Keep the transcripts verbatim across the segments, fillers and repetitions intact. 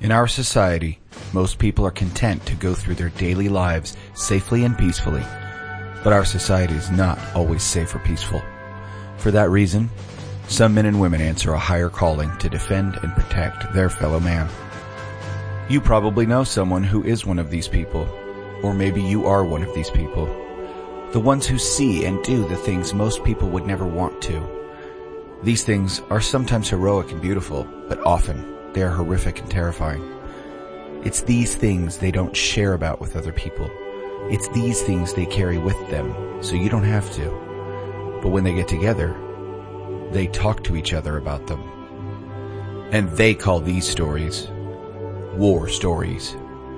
In our society, most people are content to go through their daily lives safely and peacefully. But our society is not always safe or peaceful. For that reason, some men and women answer a higher calling to defend and protect their fellow man. You probably know someone who is one of these people, or maybe you are one of these people. The ones who see and do the things most people would never want to. These things are sometimes heroic and beautiful, but often they are horrific and terrifying. It's these things they don't share about with other people. It's these things they carry with them, so you don't have to. But when they get together, they talk to each other about them. And they call these stories war stories.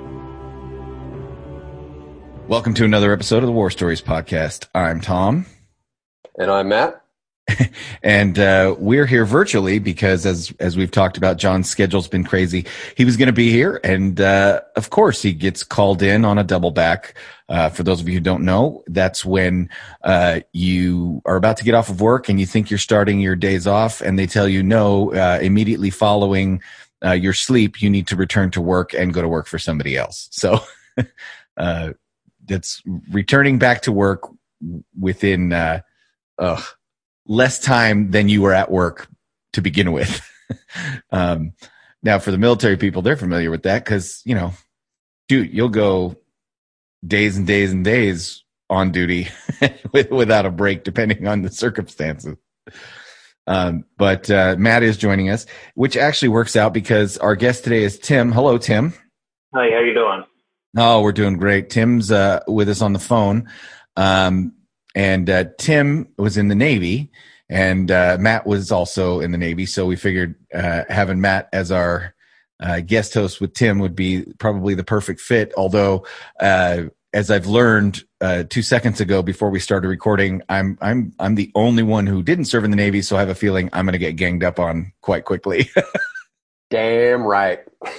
Welcome to another episode of the War Stories podcast. I'm Tom. And I'm Matt. and uh, we're here virtually because, as as we've talked about, John's schedule's been crazy. He was going to be here, and uh, of course, he gets called in on a double back. Uh, for those of you who don't know, that's when uh, you are about to get off of work and you think you're starting your days off, and they tell you no. Uh, immediately following uh, your sleep, you need to return to work and go to work for somebody else. So uh, that's returning back to work within. Uh, ugh, less time than you were at work to begin with. um, now, for the military people, they're familiar with that because, you know, dude, you'll go days and days and days on duty with, without a break, depending on the circumstances. Um, but uh, Matt is joining us, which actually works out because our guest today is Tim. Hello, Tim. Hi, how you doing? Oh, we're doing great. Tim's uh, with us on the phone. Um, And uh, Tim was in the Navy, and uh, Matt was also in the Navy. So we figured uh, having Matt as our uh, guest host with Tim would be probably the perfect fit. Although, uh, as I've learned uh, two seconds ago before we started recording, I'm I'm I'm the only one who didn't serve in the Navy, so I have a feeling I'm going to get ganged up on quite quickly. Damn right.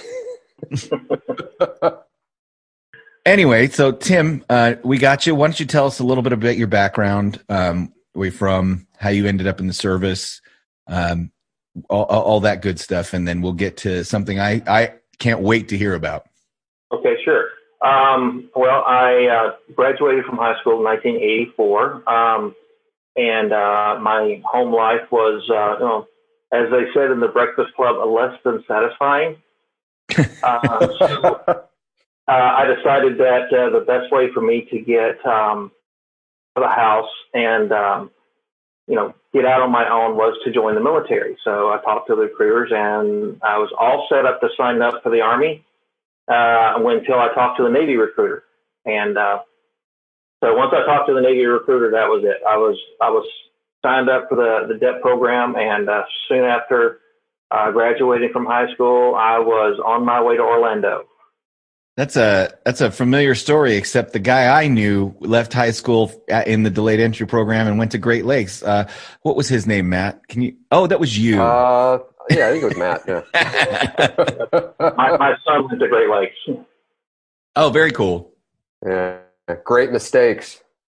Anyway, so Tim, uh, we got you. Why don't you tell us a little bit about your background, um, where you're from, how you ended up in the service, um, all, all that good stuff, and then we'll get to something I, I can't wait to hear about. Okay, sure. Um, well, I uh, graduated from high school in nineteen eighty-four, um, and uh, my home life was, uh, you know, as they said in the Breakfast Club, less than satisfying. Uh, so, Uh, I decided that uh, the best way for me to get um, out of the house and, um, you know, get out on my own was to join the military. So I talked to the recruiters, and I was all set up to sign up for the Army uh, until I talked to the Navy recruiter. And uh, so once I talked to the Navy recruiter, that was it. I was I was signed up for the, the D E P program, and uh, soon after uh, graduating from high school, I was on my way to Orlando. That's a that's a familiar story, except the guy I knew left high school in the delayed entry program and went to Great Lakes. Uh, what was his name, Matt? Can you? Oh, that was you. Uh, yeah, I think it was Matt. Yeah. my, my son went to Great Lakes. Oh, very cool. Yeah, great mistakes.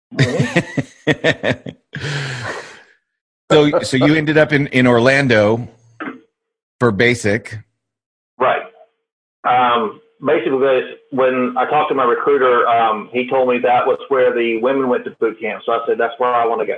so, so you ended up in, in Orlando for basic, right? Um, Basically, when I talked to my recruiter, um, he told me that was where the women went to boot camp. So I said, that's where I want to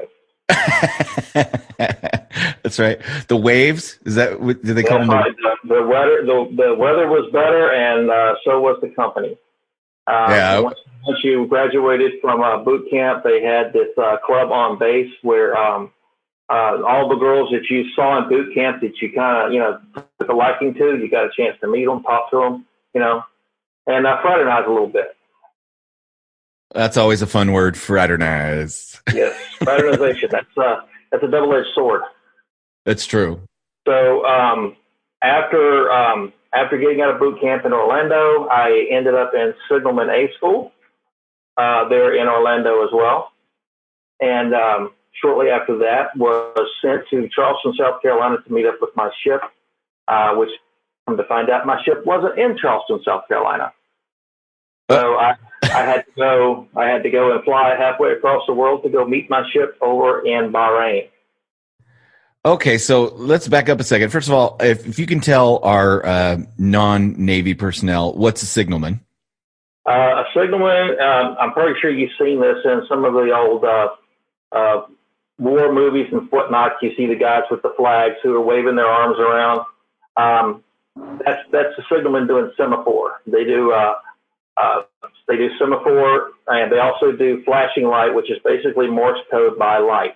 go. That's right. The waves? Is that what did they yeah, call them? Right. The, the weather, the, the weather was better, and uh, so was the company. Um, yeah. Once, once you graduated from uh, boot camp, they had this uh, club on base where um, uh, all the girls that you saw in boot camp that you kind of, you know, took a liking to, you got a chance to meet them, talk to them, you know. And uh, fraternize a little bit. That's always a fun word, fraternize. Yes, fraternization. That's uh, that's a double-edged sword. That's true. So um, after um, after getting out of boot camp in Orlando, I ended up in Signalman A School uh, there in Orlando as well. And um, shortly after that, was sent to Charleston, South Carolina to meet up with my ship, uh, which, come to find out, my ship wasn't in Charleston, South Carolina. So I, I had to go. I had to go and fly halfway across the world to go meet my ship over in Bahrain. Okay, so let's back up a second. First of all, if, if you can tell our uh, non-Navy personnel, what's a signalman? Uh, a signalman, um, I'm pretty sure you've seen this in some of the old uh, uh, war movies and whatnot. You see the guys with the flags who are waving their arms around. Um, that's that's the signalman doing semaphore. They do uh, uh, they do semaphore, and they also do flashing light, which is basically Morse code by light.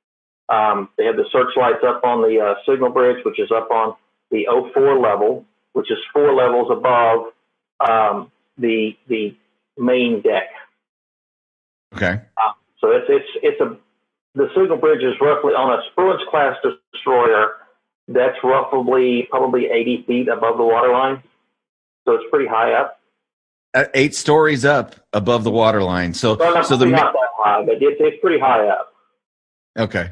Um, they have the searchlights up on the uh, signal bridge, which is up on the oh four level, which is four levels above um, the the main deck. Okay. Uh, so it's it's it's a the signal bridge is roughly on a Spruance class destroyer. That's roughly probably eighty feet above the waterline, so it's pretty high up. Uh, eight stories up above the waterline. So Well, so the not that high, but it's it's pretty high up. Okay.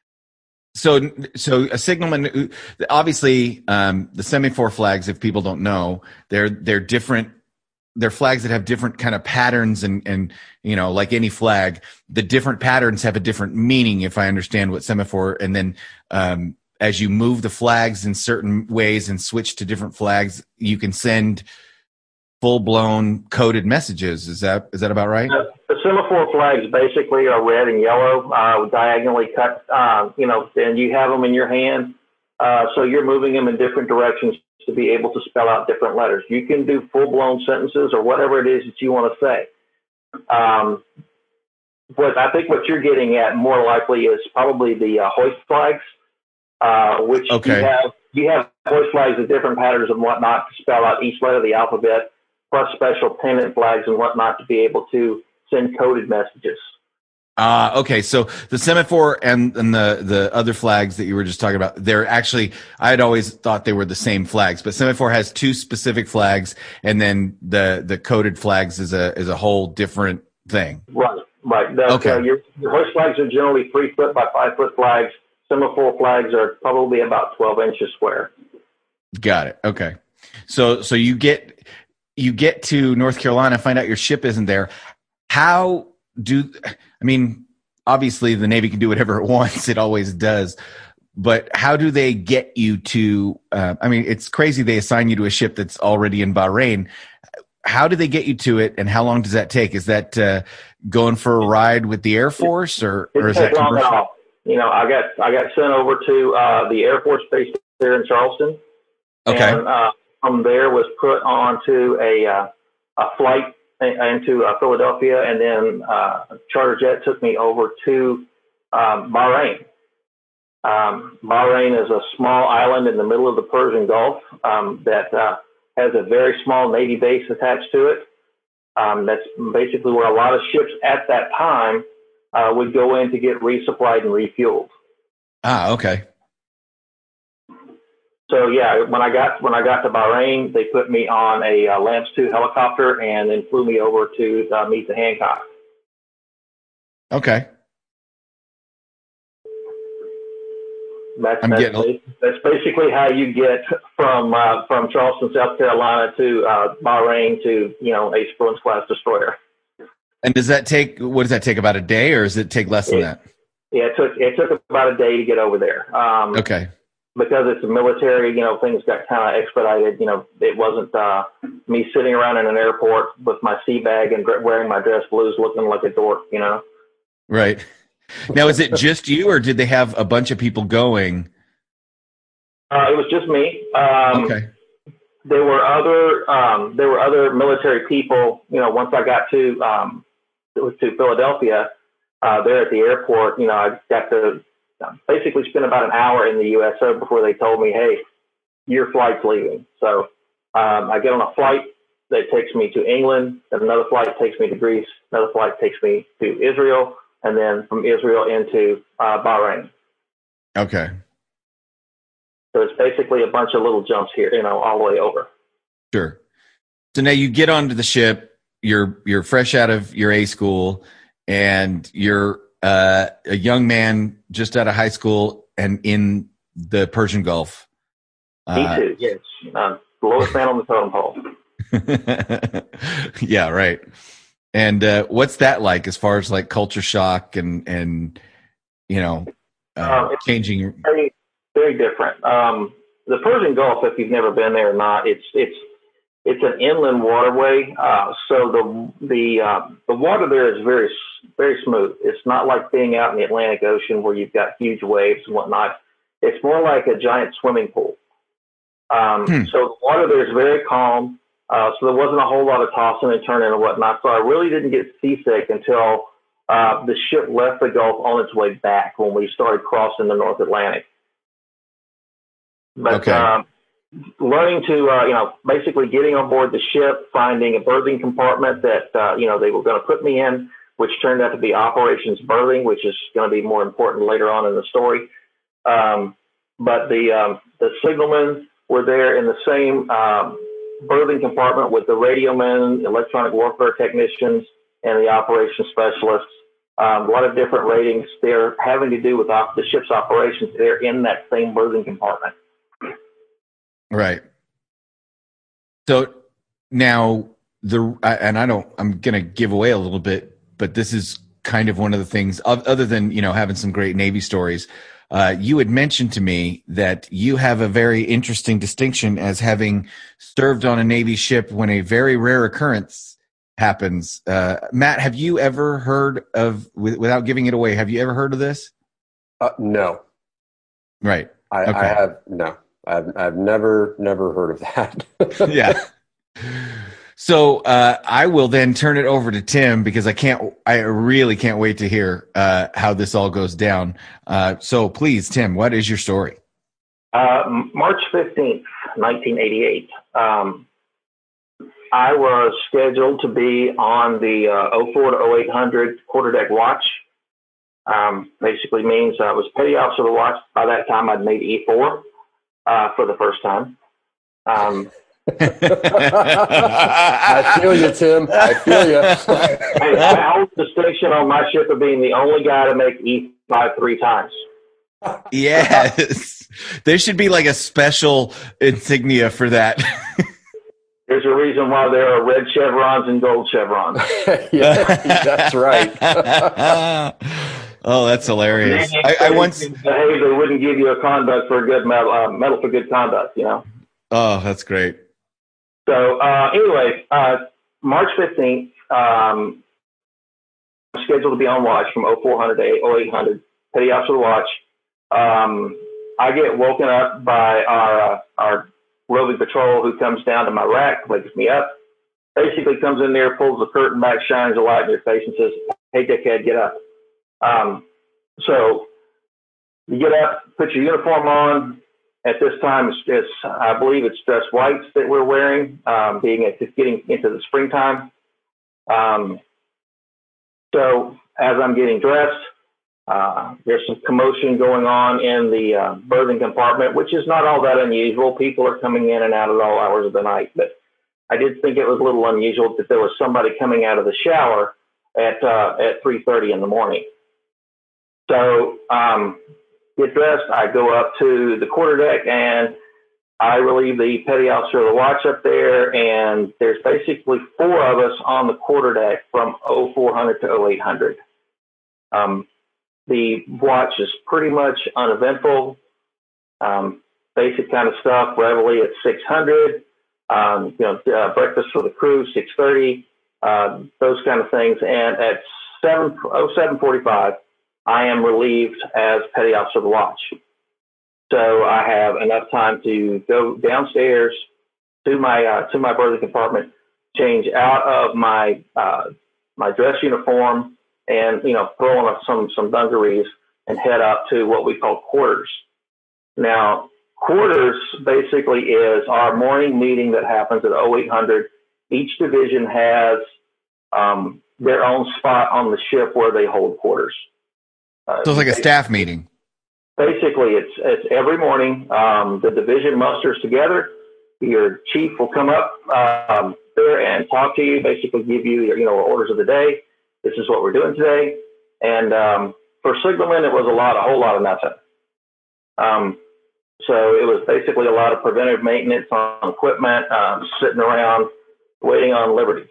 So, so a signalman, obviously, um, the semaphore flags, if people don't know, they're, they're different. They're flags that have different kind of patterns and, and, you know, like any flag, the different patterns have a different meaning, if I understand what semaphore. And then, um, as you move the flags in certain ways and switch to different flags, you can send full blown coded messages. Is that, is that about right? Uh, the semaphore flags basically are red and yellow, uh, diagonally cut, uh, you know, and you have them in your hand. Uh, so you're moving them in different directions to be able to spell out different letters. You can do full blown sentences or whatever it is that you want to say. Um, but I think what you're getting at more likely is probably the uh, hoist flags, uh, which okay. you have, you have hoist flags with different patterns and whatnot to spell out each letter of the alphabet, plus special pennant flags and whatnot to be able to send coded messages. Uh, okay. So the semaphore and, and the, the other flags that you were just talking about, they're actually, I had always thought they were the same flags, but semaphore has two specific flags, and then the, the coded flags is a, is a whole different thing. Right. Right. The, okay. Uh, your, your hoist flags are generally three foot by five foot flags. Semaphore flags are probably about twelve inches square. Got it. Okay. So, so you get, you get to North Carolina, find out your ship isn't there. How do, I mean, obviously the Navy can do whatever it wants. It always does. But how do they get you to, uh, I mean, it's crazy they assign you to a ship that's already in Bahrain. How do they get you to it, and how long does that take? Is that uh, going for a ride with the Air Force, or, or is that commercial? You know, I got I got sent over to uh, the Air Force Base there in Charleston. Okay. And uh, from there was put onto a uh, a flight into uh, Philadelphia, and then uh, a charter jet took me over to um, Bahrain. Um, Bahrain is a small island in the middle of the Persian Gulf um, that uh, has a very small Navy base attached to it. Um, that's basically where a lot of ships at that time uh, would go in to get resupplied and refueled. Ah, okay. So yeah, when I got when I got to Bahrain, they put me on a uh, Lance two helicopter and then flew me over to uh, meet the Hancock. Okay. That's, I'm that's, getting... that's basically how you get from uh, from Charleston, South Carolina to uh, Bahrain to, you know, a Spruance class destroyer. And does that take, what does that take, about a day, or does it take less than it, that? Yeah, it took it took about a day to get over there. Um, okay. Because it's a military, you know, things got kind of expedited. You know, it wasn't uh, me sitting around in an airport with my sea bag and wearing my dress blues looking like a dork, you know? Right. Now, is it just you, or did they have a bunch of people going? Uh, it was just me. Um, okay. There were other um, there were other military people. You know, once I got to um, to Philadelphia, uh, there at the airport, you know, I got to basically spend about an hour in the U S O before they told me, "Hey, your flight's leaving." So um, I get on a flight that takes me to England, and another flight takes me to Greece, another flight takes me to Israel, and then from Israel into uh, Bahrain. Okay. So it's basically a bunch of little jumps here, you know, all the way over. Sure. So now you get onto the ship, you're you're fresh out of your A school, and you're uh, a young man just out of high school and in the Persian Gulf. Me uh, too, yes. Uh, the lowest man on the totem pole. Yeah, right. And uh, what's that like as far as like culture shock and, and you know, uh, um, changing? Very, very different. Um, the Persian Gulf, if you've never been there or not, it's it's it's an inland waterway. Uh, so the the uh, the water there is very very smooth. It's not like being out in the Atlantic Ocean where you've got huge waves and whatnot. It's more like a giant swimming pool. Um, hmm. So the water there is very calm. Uh, so there wasn't a whole lot of tossing and turning and whatnot. So I really didn't get seasick until uh, the ship left the Gulf on its way back when we started crossing the North Atlantic. But okay. um, learning to, uh, you know, basically getting on board the ship, finding a berthing compartment that, uh, you know, they were going to put me in, which turned out to be operations berthing, which is going to be more important later on in the story. Um, but the um, the signalmen were there in the same um, berthing compartment with the radio men, electronic warfare technicians, and the operations specialists. Um, a lot of different ratings. They're having to do with op- the ship's operations. They're in that same berthing compartment. Right. So now the, and I don't, I'm going to give away a little bit, but this is kind of one of the things other than, you know, having some great Navy stories. Uh, you had mentioned to me that you have a very interesting distinction as having served on a Navy ship when a very rare occurrence happens. Uh, Matt, have you ever heard of, without giving it away, have you ever heard of this? Uh, no. Right. I, okay. I have, no. I've I've never never heard of that. Yeah. So uh, I will then turn it over to Tim because I can't. I really can't wait to hear uh, how this all goes down. Uh, so please, Tim, what is your story? Uh, March fifteenth, nineteen eighty-eight. Um, I was scheduled to be on the uh, oh four to oh eight hundred quarterdeck watch. Um, basically means I was petty officer of the watch. By that time, I'd made E four. Uh, for the first time. Um, I feel you, Tim. I feel you. I, I hold the distinction on my ship of being the only guy to make E five three times. Yes. There should be like a special insignia for that. There's a reason why there are red chevrons and gold chevrons. Yeah, that's right. Oh, that's hilarious. I, I once hey, they wouldn't give you a conduct for a good medal, uh, medal for good conduct, you know? Oh, that's great. So, uh, anyway, uh, March fifteenth, um, I'm scheduled to be on watch from oh four hundred to oh eight hundred, petty officer watch. Um, I get woken up by our, uh, our roving patrol who comes down to my rack, wakes me up, basically comes in there, pulls the curtain back, shines a light in your face and says, "Hey, dickhead, get up." Um, so you get up, put your uniform on. At this time, it's, it's I believe it's dress whites that we're wearing, um, being it's getting into the springtime. Um, so as I'm getting dressed, uh, there's some commotion going on in the uh, berthing compartment, which is not all that unusual. People are coming in and out at all hours of the night, but I did think it was a little unusual that there was somebody coming out of the shower at uh, at three thirty in the morning. So, um, get dressed, I go up to the quarterdeck and I relieve the petty officer of the watch up there. And there's basically four of us on the quarterdeck from oh four hundred to oh eight hundred. Um, the watch is pretty much uneventful, um, basic kind of stuff. Reveille at six hundred, um, you know, uh, breakfast for the crew, six thirty, uh, those kind of things. And at oh seven forty-five, I am relieved as petty officer of the watch. So I have enough time to go downstairs to my uh, to my berthing compartment, change out of my uh, my dress uniform, and you know throw on some some dungarees and head up to what we call quarters. Now, quarters basically is our morning meeting that happens at oh eight hundred. Each division has um, their own spot on the ship where they hold quarters. Uh, so it's like a staff meeting. Basically, it's it's every morning. Um, the division musters together. Your chief will come up um, there and talk to you. Basically, give you your, you know orders of the day. This is what we're doing today. And um, for signalmen, it was a lot, a whole lot of nothing. Um, so it was basically a lot of preventive maintenance on equipment, um, sitting around waiting on liberty.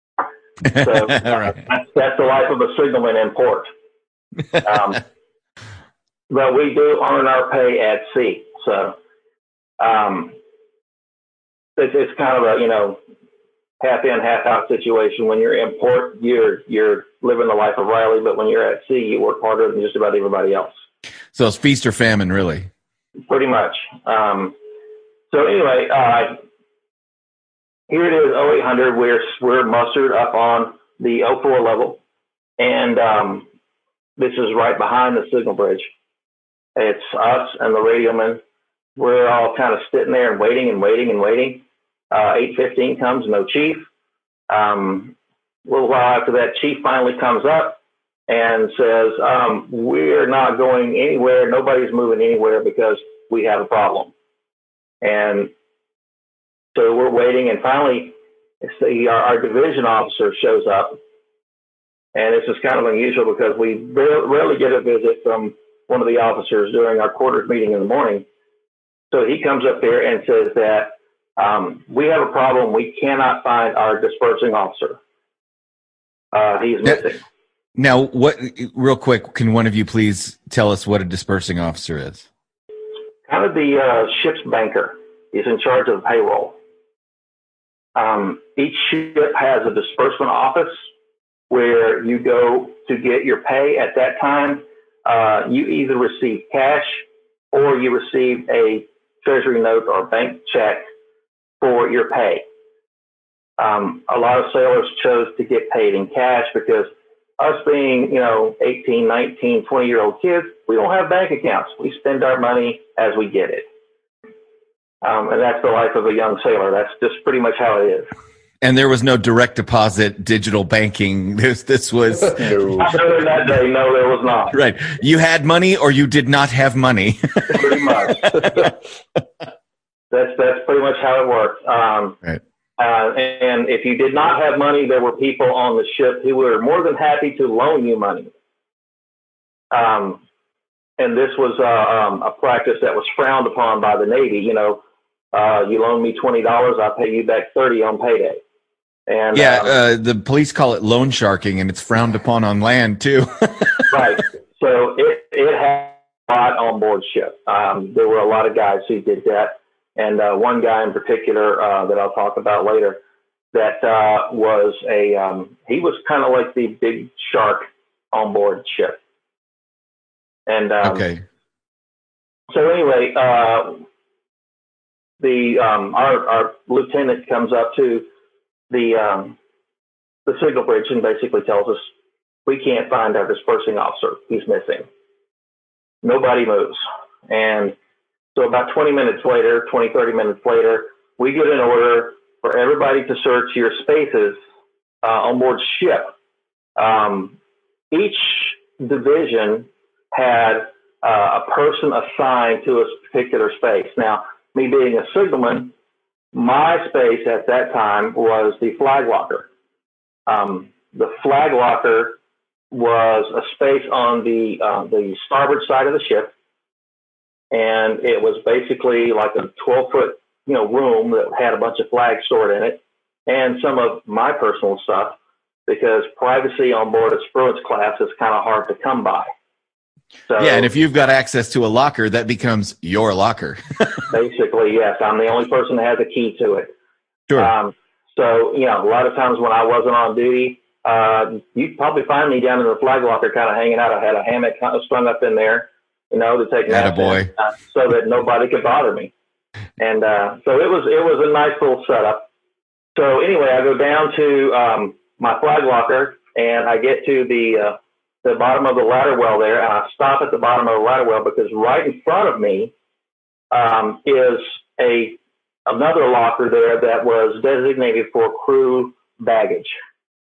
So right. that's, that's the life of a signalman in port. Um, but we do earn our pay at sea. So um, it's, it's kind of a, you know, half in, half out situation. When you're in port, you're, you're living the life of Riley, but when you're at sea, you work harder than just about everybody else. So it's feast or famine, really. Pretty much. Um, so anyway, uh, here it is, oh eight hundred. We're, we're mustered up on the oh four level. And um, this is right behind the signal bridge. It's us and the radioman. We're all kind of sitting there and waiting and waiting and waiting. Uh, eight fifteen comes, no chief. Um, a little while after that, chief finally comes up and says, um, we're not going anywhere. Nobody's moving anywhere because we have a problem. And so we're waiting, and finally the, our, our division officer shows up. And this is kind of unusual because we rarely get a visit from one of the officers during our quarters meeting in the morning. So he comes up there and says that um, we have a problem. We cannot find our dispersing officer. Uh, he's missing. Now, what? Real quick, can one of you please tell us what a dispersing officer is? Kind of the uh, ship's banker. He's in charge of payroll. Um, each ship has a disbursement office where you go to get your pay. At that time, uh, you either receive cash or you receive a treasury note or bank check for your pay. Um, a lot of sailors chose to get paid in cash because us being, you know, eighteen, nineteen, twenty year old kids, we don't have bank accounts. We spend our money as we get it. Um, and that's the life of a young sailor. That's just pretty much how it is. And there was no direct deposit digital banking. This this was no. Other than that day, no, there was not. Right. You had money or you did not have money. Pretty much. that's that's pretty much how it worked. Um, right. Uh, and if you did not have money, there were people on the ship who were more than happy to loan you money. Um, and this was uh, um, a practice that was frowned upon by the Navy. You know, uh, you loan me twenty dollars, I'll pay you back thirty on payday. And yeah, um, uh, the police call it loan sharking, and it's frowned upon on land too. Right. So it it had a lot on board ship. Um, there were a lot of guys who did that, and uh, one guy in particular uh, that I'll talk about later that uh, was a um, he was kind of like the big shark on board ship. And um, okay. So anyway, uh, the um, our our lieutenant comes up to the um, the signal bridge and basically tells us we can't find our dispersing officer. He's missing. Nobody moves. And so about twenty minutes later, twenty, thirty minutes later, we get an order for everybody to search your spaces uh, on board ship. Um, each division had uh, a person assigned to a particular space. Now, me being a signalman, my space at that time was the flag locker. Um, the flag locker was a space on the uh, the starboard side of the ship, and it was basically like a twelve foot you know room that had a bunch of flags stored in it, and some of my personal stuff, because privacy on board a Spruance class is kind of hard to come by. So, yeah, and if you've got access to a locker, that becomes your locker. Basically, yes. I'm the only person that has a key to it. Sure. Um, so, you know, a lot of times when I wasn't on duty, uh, you'd probably find me down in the flag locker kind of hanging out. I had a hammock kind of strung up in there, you know, to take naps in, uh, so that nobody could bother me. And uh, so it was it was a nice little setup. So anyway, I go down to um, my flag locker, and I get to the uh, the bottom of the ladder well there, and I stop at the bottom of the ladder well because right in front of me um, is a another locker there that was designated for crew baggage,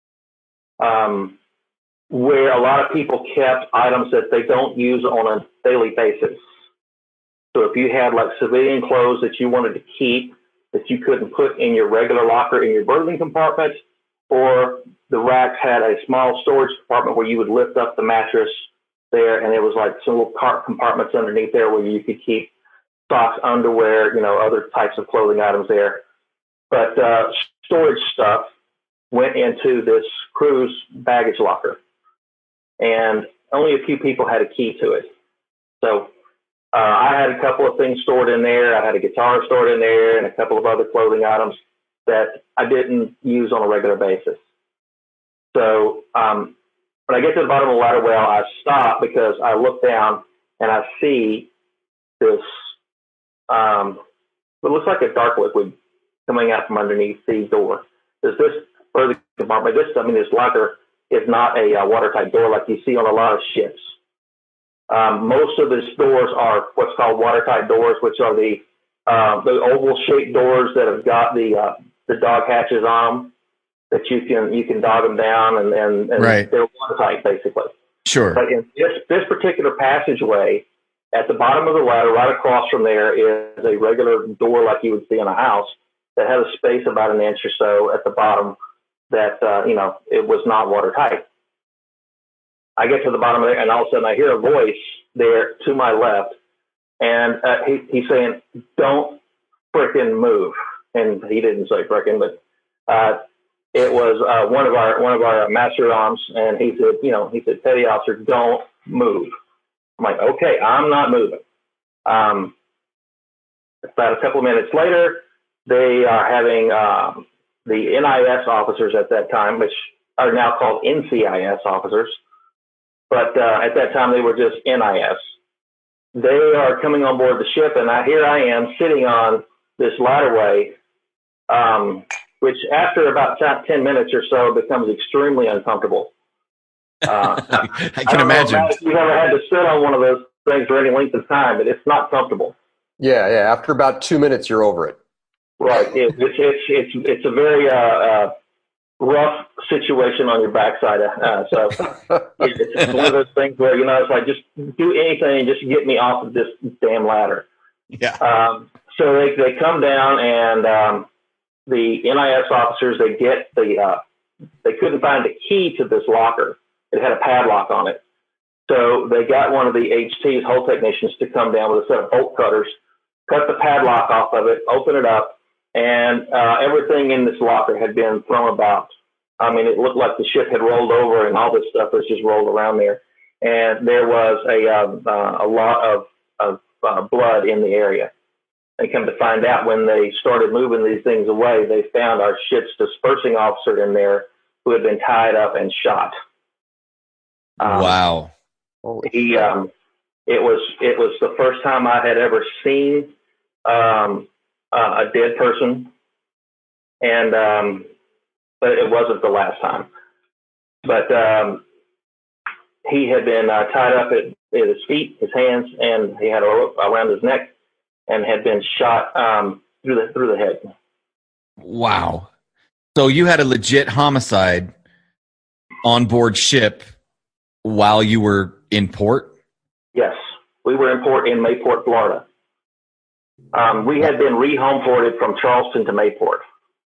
um, where a lot of people kept items that they don't use on a daily basis. So if you had like civilian clothes that you wanted to keep that you couldn't put in your regular locker in your berthing compartment, or the racks had a small storage compartment where you would lift up the mattress there, and it was like some little cart compartments underneath there where you could keep socks, underwear, you know, other types of clothing items there. But uh, storage stuff went into this crew's baggage locker, and only a few people had a key to it. So uh, I had a couple of things stored in there. I had a guitar stored in there and a couple of other clothing items that I didn't use on a regular basis. So um, when I get to the bottom of the ladder well, I stop because I look down and I see this, um, it looks like a dark liquid coming out from underneath the door. There's this further compartment. This, I mean, this locker is not a uh, watertight door like you see on a lot of ships. Um, most of the doors are what's called watertight doors, which are the uh, the oval-shaped doors that have got the uh, the dog hatches on them that you can you can dog them down and and, and right. They're watertight basically. Sure. But in this this particular passageway, at the bottom of the ladder, right across from there, is a regular door like you would see in a house that has a space about an inch or so at the bottom that uh, you know it was not watertight. I get to the bottom of it, and all of a sudden I hear a voice there to my left, and uh, he, he's saying, "Don't frickin' move." And he didn't say frickin', but uh, it was uh, one of our one of our master arms, and he said, "You know, he said, petty officer, don't move." I'm like, "Okay, I'm not moving." Um, about a couple of minutes later, they are having um, the N I S officers at that time, which are now called N C I S officers. But uh, at that time, they were just N I S. They are coming on board the ship, and I, here I am sitting on this ladderway, um, which after about ten minutes or so becomes extremely uncomfortable. Uh, I can I don't imagine. know if you've ever had to sit on one of those things for any length of time, but it's not comfortable. Yeah, yeah. After about two minutes, you're over it. Right. It, it's, it's, it's, it's a very uh, uh, rough situation on your backside. Uh, so it's one of those things where, you know, it's like, just do anything, just get me off of this damn ladder. Yeah. Um, so they, they come down, and um, the N I S officers, they get the, uh, they couldn't find the key to this locker. It had a padlock on it. So they got one of the H T's, hole technicians, to come down with a set of bolt cutters, cut the padlock off of it, open it up, and uh, everything in this locker had been thrown about. I mean, it looked like the ship had rolled over, and all this stuff was just rolled around there. And there was a uh, uh, a lot of, of uh, blood in the area. They come to find out, when they started moving these things away, they found our ship's dispersing officer in there who had been tied up and shot. Um, wow. He, um, it was it was the first time I had ever seen um, uh, a dead person, and um, but it wasn't the last time. But um, he had been uh, tied up at, at his feet, his hands, and he had a rope around his neck, and had been shot um, through the through the head. Wow. So you had a legit homicide on board ship while you were in port? Yes, we were in port in Mayport, Florida. Um, we had been re-home ported from Charleston to Mayport.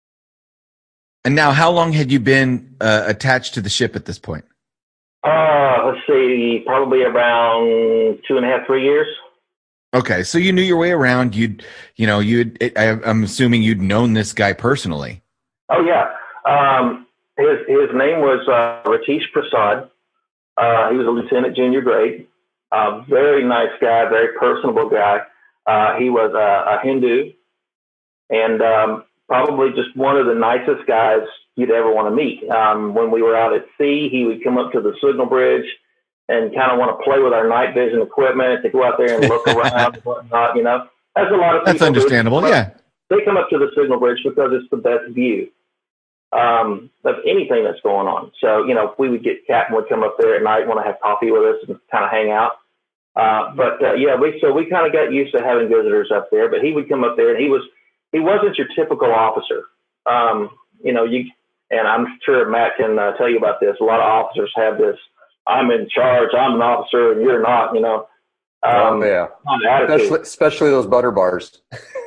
And now, how long had you been uh, attached to the ship at this point? Uh, let's see, probably around two and a half, three years. Okay, so you knew your way around. You'd, you know, you'd. I, I'm assuming you'd known this guy personally. Oh yeah, um, his his name was uh, Ratish Prasad. Uh, he was a lieutenant, junior grade. Uh, very nice guy, very personable guy. Uh, he was a, a Hindu, and um, probably just one of the nicest guys you'd ever want to meet. Um, when we were out at sea, he would come up to the signal bridge and kind of want to play with our night vision equipment, to go out there and look around and whatnot, you know. That's a lot of people. That's understandable, do. yeah. They come up to the signal bridge because it's the best view um, of anything that's going on. So, you know, we would get Captain would come up there at night, want to have coffee with us and kind of hang out. Uh, but uh, yeah, we so we kind of got used to having visitors up there. But he would come up there, and he was he wasn't your typical officer. Um, you know, you and I'm sure Matt can uh, tell you about this. A lot of officers have this: I'm in charge, I'm an officer, and you're not. You know. Um, oh yeah, especially, especially those butter bars.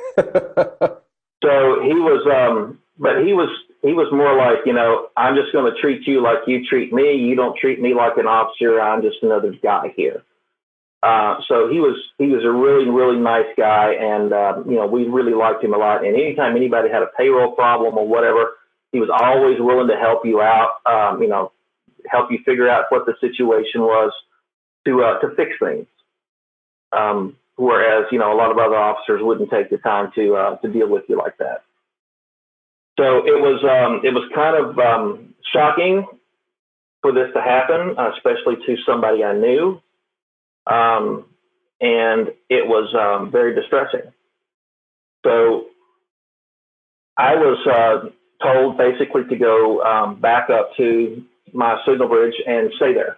So he was, um, but he was. He was more like, you know, I'm just going to treat you like you treat me. You don't treat me like an officer. I'm just another guy here. Uh, so he was he was a really, really nice guy. And, uh, you know, we really liked him a lot. And anytime anybody had a payroll problem or whatever, he was always willing to help you out, um, you know, help you figure out what the situation was to uh, to fix things. Um, whereas, you know, a lot of other officers wouldn't take the time to uh, to deal with you like that. So it was um, it was kind of um, shocking for this to happen, especially to somebody I knew, um, and it was um, very distressing. So I was uh, told basically to go um, back up to my signal bridge and stay there.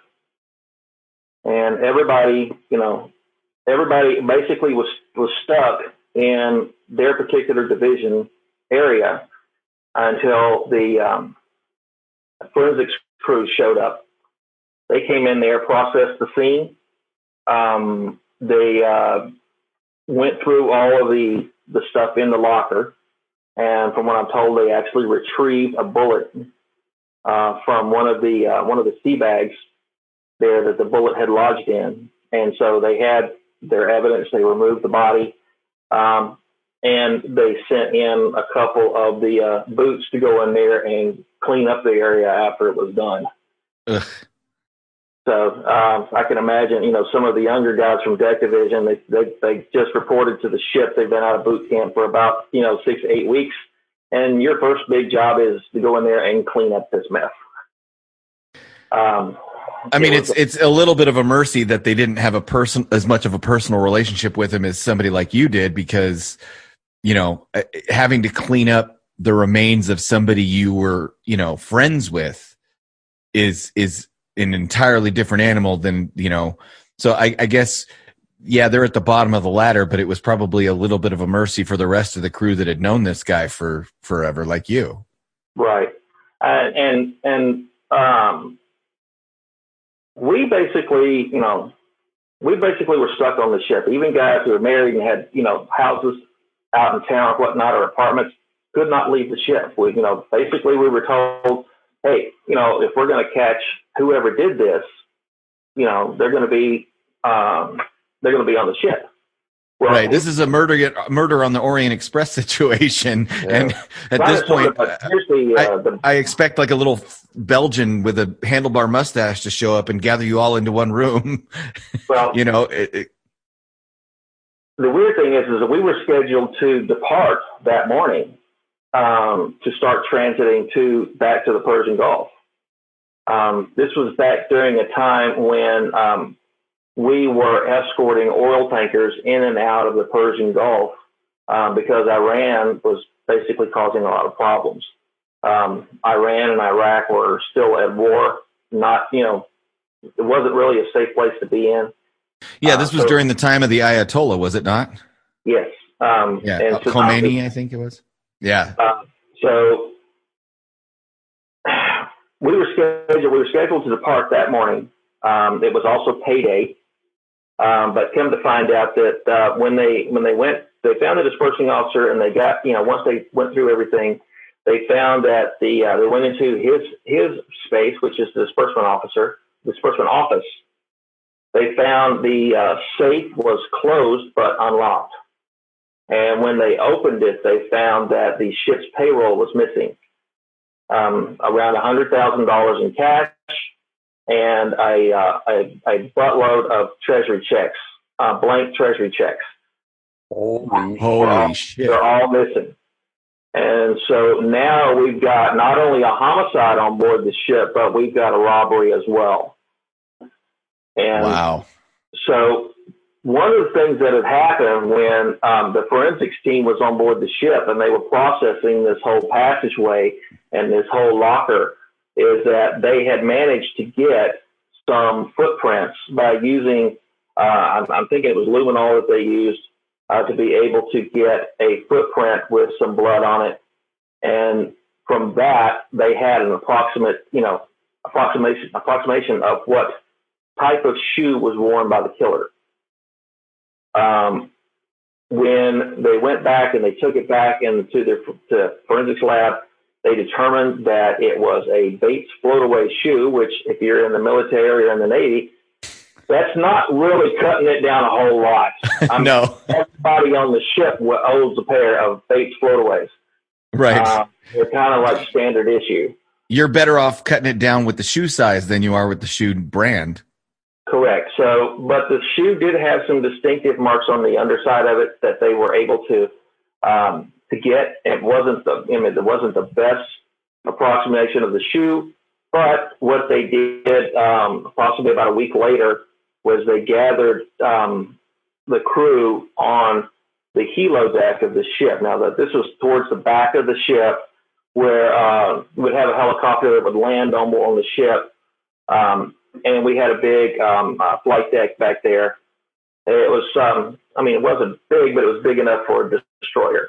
And everybody, you know, everybody basically was, was stuck in their particular division area until the um, forensics crew showed up. They came in there, processed the scene. Um, they uh, went through all of the, the stuff in the locker. And from what I'm told, they actually retrieved a bullet uh, from one of the uh, one of the sea bags there that the bullet had lodged in. And so they had their evidence. They removed the body, um, and they sent in a couple of the uh, boots to go in there and clean up the area after it was done. Ugh. So uh, I can imagine, you know, some of the younger guys from Deck Division, they, they they just reported to the ship they've been out of boot camp for about, you know, six to eight weeks. And your first big job is to go in there and clean up this mess. Um, I mean, it it's it's a little bit of a mercy that they didn't have a person as much of a personal relationship with him as somebody like you did, because, you know, having to clean up the remains of somebody you were, you know, friends with is is an entirely different animal than, you know. So I, I guess, yeah, they're at the bottom of the ladder, but it was probably a little bit of a mercy for the rest of the crew that had known this guy for forever, like you. Right. Uh, and and um, we basically, you know, we basically were stuck on the ship. Even guys who were married and had, you know, houses out in town or whatnot, or apartments, could not leave the ship. We, you know, basically we were told, hey, you know, if we're going to catch whoever did this, you know, they're going to be um, they're going to be on the ship. Well, right. This is a murder murder on the Orient Express situation, yeah. And at this point, uh, the, uh, the, I, I expect like a little Belgian with a handlebar mustache to show up and gather you all into one room. Well, you know. It, it, the weird thing is, is that we were scheduled to depart that morning um, to start transiting to back to the Persian Gulf. Um, this was back during a time when um, we were escorting oil tankers in and out of the Persian Gulf um, because Iran was basically causing a lot of problems. Um, Iran and Iraq were still at war. Not, you know, it wasn't really a safe place to be in. Yeah, this was uh, so, during the time of the Ayatollah, was it not? Yes. Um, yeah, and Khomeini, I think it was. Yeah. Uh, so we were scheduled. We were scheduled to depart that morning. Um, it was also payday, um, but come to find out that uh, when they when they went, they found the dispersing officer, and they got, you know, once they went through everything, they found that the uh, they went into his his space, which is the disbursement officer, disbursement office. They found the uh, safe was closed but unlocked. And when they opened it, they found that the ship's payroll was missing. Um, around one hundred thousand dollars in cash and a, uh, a, a buttload of treasury checks, uh, blank treasury checks. Holy, holy all, shit. They're all missing. And so now we've got not only a homicide on board the ship, but we've got a robbery as well. And wow. So one of the things that had happened when um, the forensics team was on board the ship and they were processing this whole passageway and this whole locker is that they had managed to get some footprints by using, uh, I'm, I'm thinking it was luminol that they used uh, to be able to get a footprint with some blood on it. And from that, they had an approximate, you know, approximation, approximation of what type of shoe was worn by the killer. Um, when they went back and they took it back into their to forensics lab, they determined that it was a Bates floataway shoe, which if you're in the military or in the Navy, that's not really cutting it down a whole lot. I'm, no. Everybody on the ship owns a pair of Bates floataways. Right. Uh, they're kind of like standard issue. You're better off cutting it down with the shoe size than you are with the shoe brand. Correct. So, but the shoe did have some distinctive marks on the underside of it that they were able to um, to get. It wasn't the I mean, it wasn't the best approximation of the shoe, but what they did, um, possibly about a week later, was they gathered um, the crew on the helo deck of the ship. Now, that this was towards the back of the ship, where uh, we would have a helicopter that would land on on the ship. Um, And we had a big um, uh, flight deck back there. It was, um, I mean, it wasn't big, but it was big enough for a destroyer.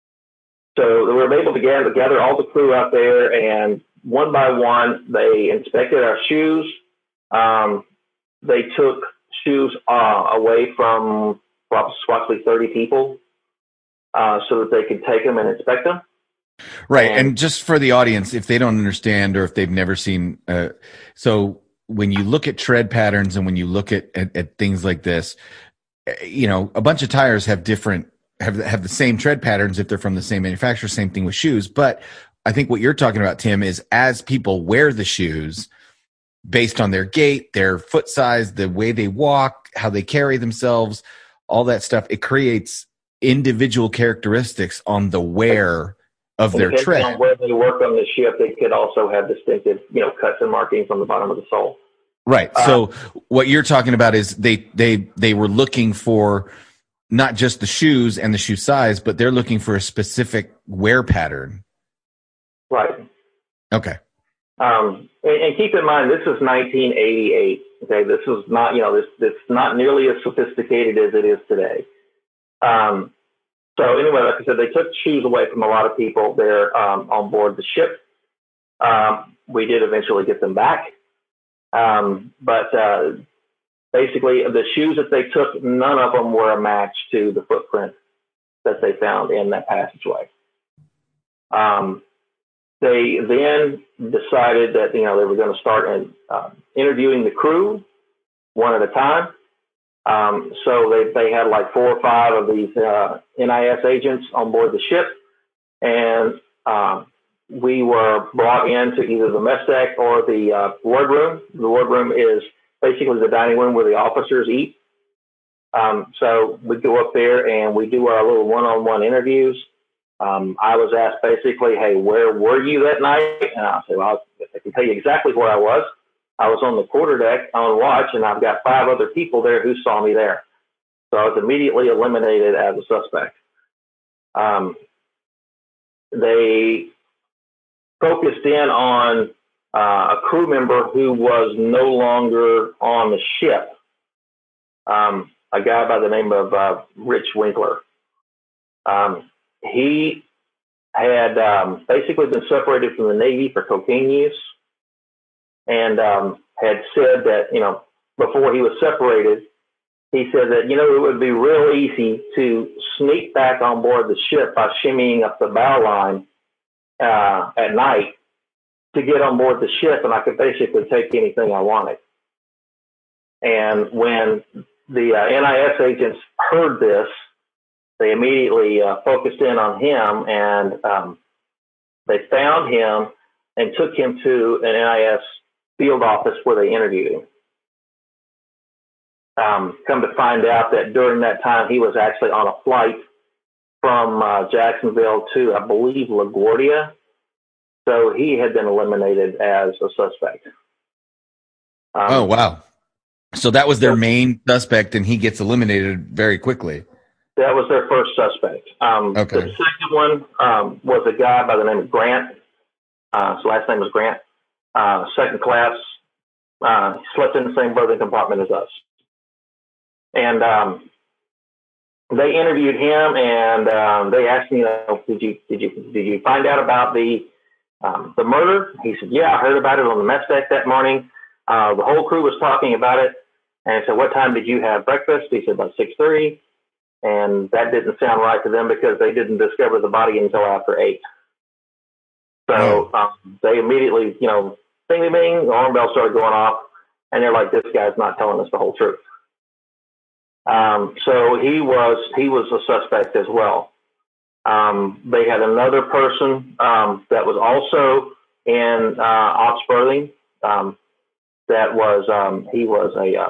So we were able to gather, gather all the crew out there, and one by one, they inspected our shoes. Um, they took shoes uh, away from approximately thirty people uh, so that they could take them and inspect them. Right. And, and just for the audience, if they don't understand or if they've never seen, uh, so when you look at tread patterns and when you look at, at, at things like this, you know, a bunch of tires have different, have, have the same tread patterns if they're from the same manufacturer, same thing with shoes. But I think what you're talking about, Tim, is as people wear the shoes based on their gait, their foot size, the way they walk, how they carry themselves, all that stuff, it creates individual characteristics on the wear of their tread. On where they work on the ship, they could also have distinctive, you know, cuts and markings on the bottom of the sole. Right. So uh, what you're talking about is they they they were looking for not just the shoes and the shoe size, but they're looking for a specific wear pattern. Right. Okay. Um, and, and keep in mind, this is nineteen eighty-eight. Okay, this is not, you know, this it's not nearly as sophisticated as it is today. Um, So anyway, like I said, they took shoes away from a lot of people there um, on board the ship. Um, we did eventually get them back. Um, but uh, basically, the shoes that they took, none of them were a match to the footprint that they found in that passageway. Um, they then decided that, you know, they were going to start in, uh, interviewing the crew one at a time. Um, so they, they had like four or five of these uh, N I S agents on board the ship, and um, we were brought into either the mess deck or the uh, wardroom. The wardroom is basically the dining room where the officers eat. Um, so we go up there and we do our little one-on-one interviews. Um, I was asked basically, hey, where were you that night? And I said, well, I can tell you exactly where I was. I was on the quarterdeck on watch, and I've got five other people there who saw me there. So I was immediately eliminated as a suspect. Um, they focused in on uh, a crew member who was no longer on the ship, um, a guy by the name of uh, Rich Winkler. Um, he had um, basically been separated from the Navy for cocaine use, and um, had said that, you know, before he was separated, he said that, you know, it would be real easy to sneak back on board the ship by shimmying up the bow line uh, at night to get on board the ship, and I could basically take anything I wanted. And when the uh, N I S agents heard this, they immediately uh, focused in on him, and um, they found him and took him to an N I S field office where they interviewed him. Um, come to find out that during that time, he was actually on a flight from uh, Jacksonville to, I believe, LaGuardia. So he had been eliminated as a suspect. Um, oh, wow. So that was their main suspect, and he gets eliminated very quickly. That was their first suspect. Um, okay. The second one um, was a guy by the name of Grant. Uh, his last name was Grant. Uh, second class, uh, slept in the same berthing compartment as us. And um, they interviewed him, and um, they asked me, you know, did you did you did you find out about the um, the murder? He said, yeah, I heard about it on the mess deck that morning. Uh, the whole crew was talking about it. And I said, what time did you have breakfast? He said, about six thirty. And that didn't sound right to them because they didn't discover the body until after eight. So um, they immediately, you know, bing, bing, bing, the alarm bell started going off, and they're like, this guy's not telling us the whole truth. Um, so he was he was a suspect as well. Um, they had another person um, that was also in uh, ops berthing. Um, that was um, he was a uh,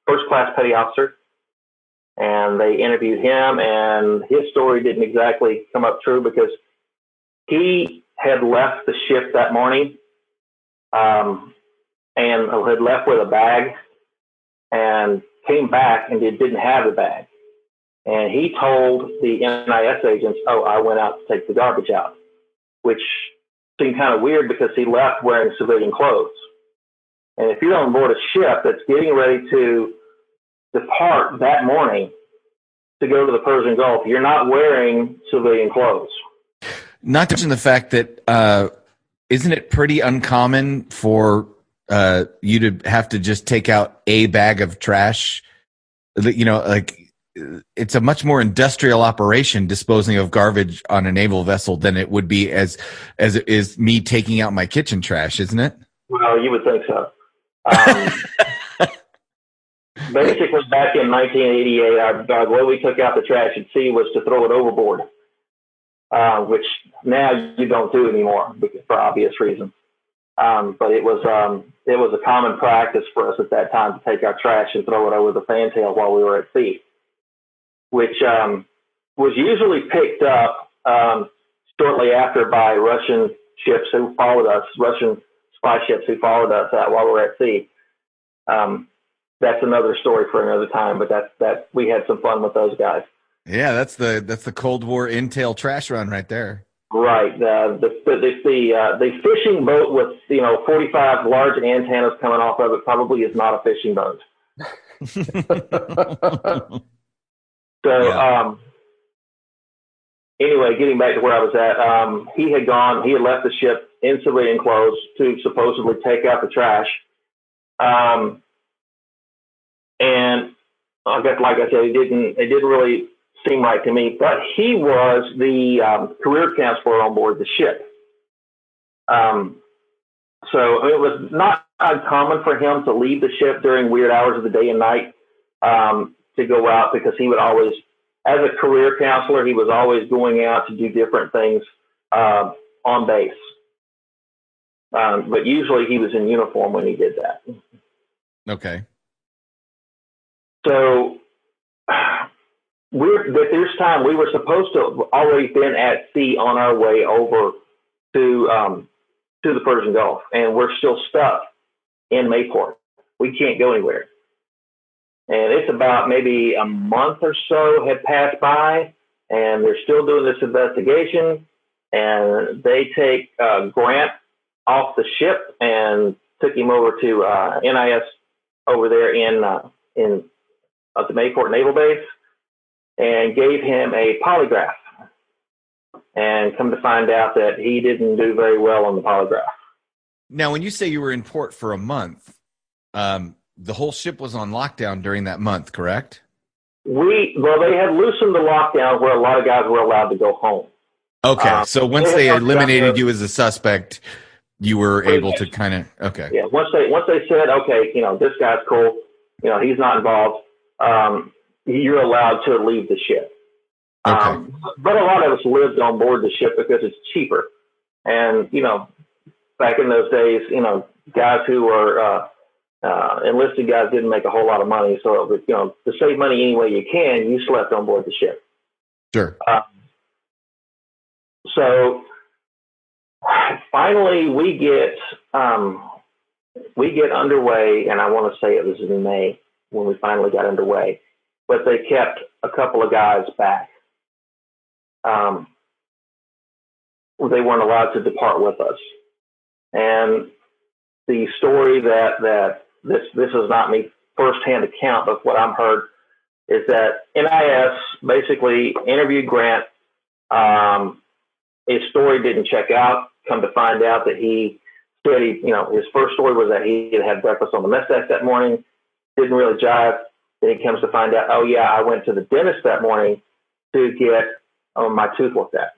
first class petty officer, and they interviewed him, and his story didn't exactly come up true because he had left the ship that morning, um, and had left with a bag, and came back and didn't have the bag. And he told the N I S agents, "Oh, I went out to take the garbage out," which seemed kind of weird because he left wearing civilian clothes. And if you're on board a ship that's getting ready to depart that morning to go to the Persian Gulf, you're not wearing civilian clothes. Not to mention the fact that uh, isn't it pretty uncommon for uh, you to have to just take out a bag of trash? You know, like it's a much more industrial operation disposing of garbage on a naval vessel than it would be as as it is me taking out my kitchen trash, isn't it? Well, you would think so. Um, basically, back in nineteen eighty-eight, our, our way we took out the trash at sea was to throw it overboard, uh, which now you don't do anymore for obvious reasons. Um, but it was um, it was a common practice for us at that time to take our trash and throw it over the fantail while we were at sea, which um, was usually picked up um, shortly after by Russian ships who followed us, Russian spy ships who followed us uh, while we were at sea. Um, that's another story for another time, but that's that we had some fun with those guys. Yeah, that's the that's the Cold War intel trash run right there. Right. Uh, the the the, uh, the fishing boat with you know forty-five large antennas coming off of it probably is not a fishing boat. so yeah. um, anyway, getting back to where I was at, um, he had gone. He had left the ship in civilian clothes to supposedly take out the trash. Um, and I guess, like I said, it didn't. It didn't really seem right to me, but he was the um, career counselor on board the ship. Um, so it was not uncommon for him to leave the ship during weird hours of the day and night um, to go out because he would always, as a career counselor, he was always going out to do different things uh, on base. Um, but usually he was in uniform when he did that. Okay. So we're, at this time, we were supposed to have already been at sea on our way over to um, to the Persian Gulf, and we're still stuck in Mayport. We can't go anywhere. And it's about maybe a month or so had passed by, and they're still doing this investigation, and they take uh, Grant off the ship and took him over to uh, N I S over there in uh, in at the Mayport Naval Base, and gave him a polygraph. And come to find out that he didn't do very well on the polygraph. Now, when you say you were in port for a month, um, the whole ship was on lockdown during that month, correct? We well, they had loosened the lockdown where a lot of guys were allowed to go home. Okay, um, so once they, they eliminated you as a suspect, you were able to kind of okay. Yeah, once they once they said, okay, you know, this guy's cool, you know, he's not involved. Um, you're allowed to leave the ship. Okay. Um, but a lot of us lived on board the ship because it's cheaper. And, you know, back in those days, you know, guys who were uh, uh, enlisted guys didn't make a whole lot of money. So, it was, you know, to save money any way you can, you slept on board the ship. Sure. Um, so finally we get, um, we get underway, and I want to say it was in May when we finally got underway, but they kept a couple of guys back. Um, they weren't allowed to depart with us. And the story that, that this, this is not me firsthand account, but what I've heard is that N I S basically interviewed Grant. Um, his story didn't check out. Come to find out that he said he, you know, his first story was that he had had breakfast on the mess deck that morning. Didn't really jive. Then he comes to find out, oh yeah, I went to the dentist that morning to get um, my tooth looked at.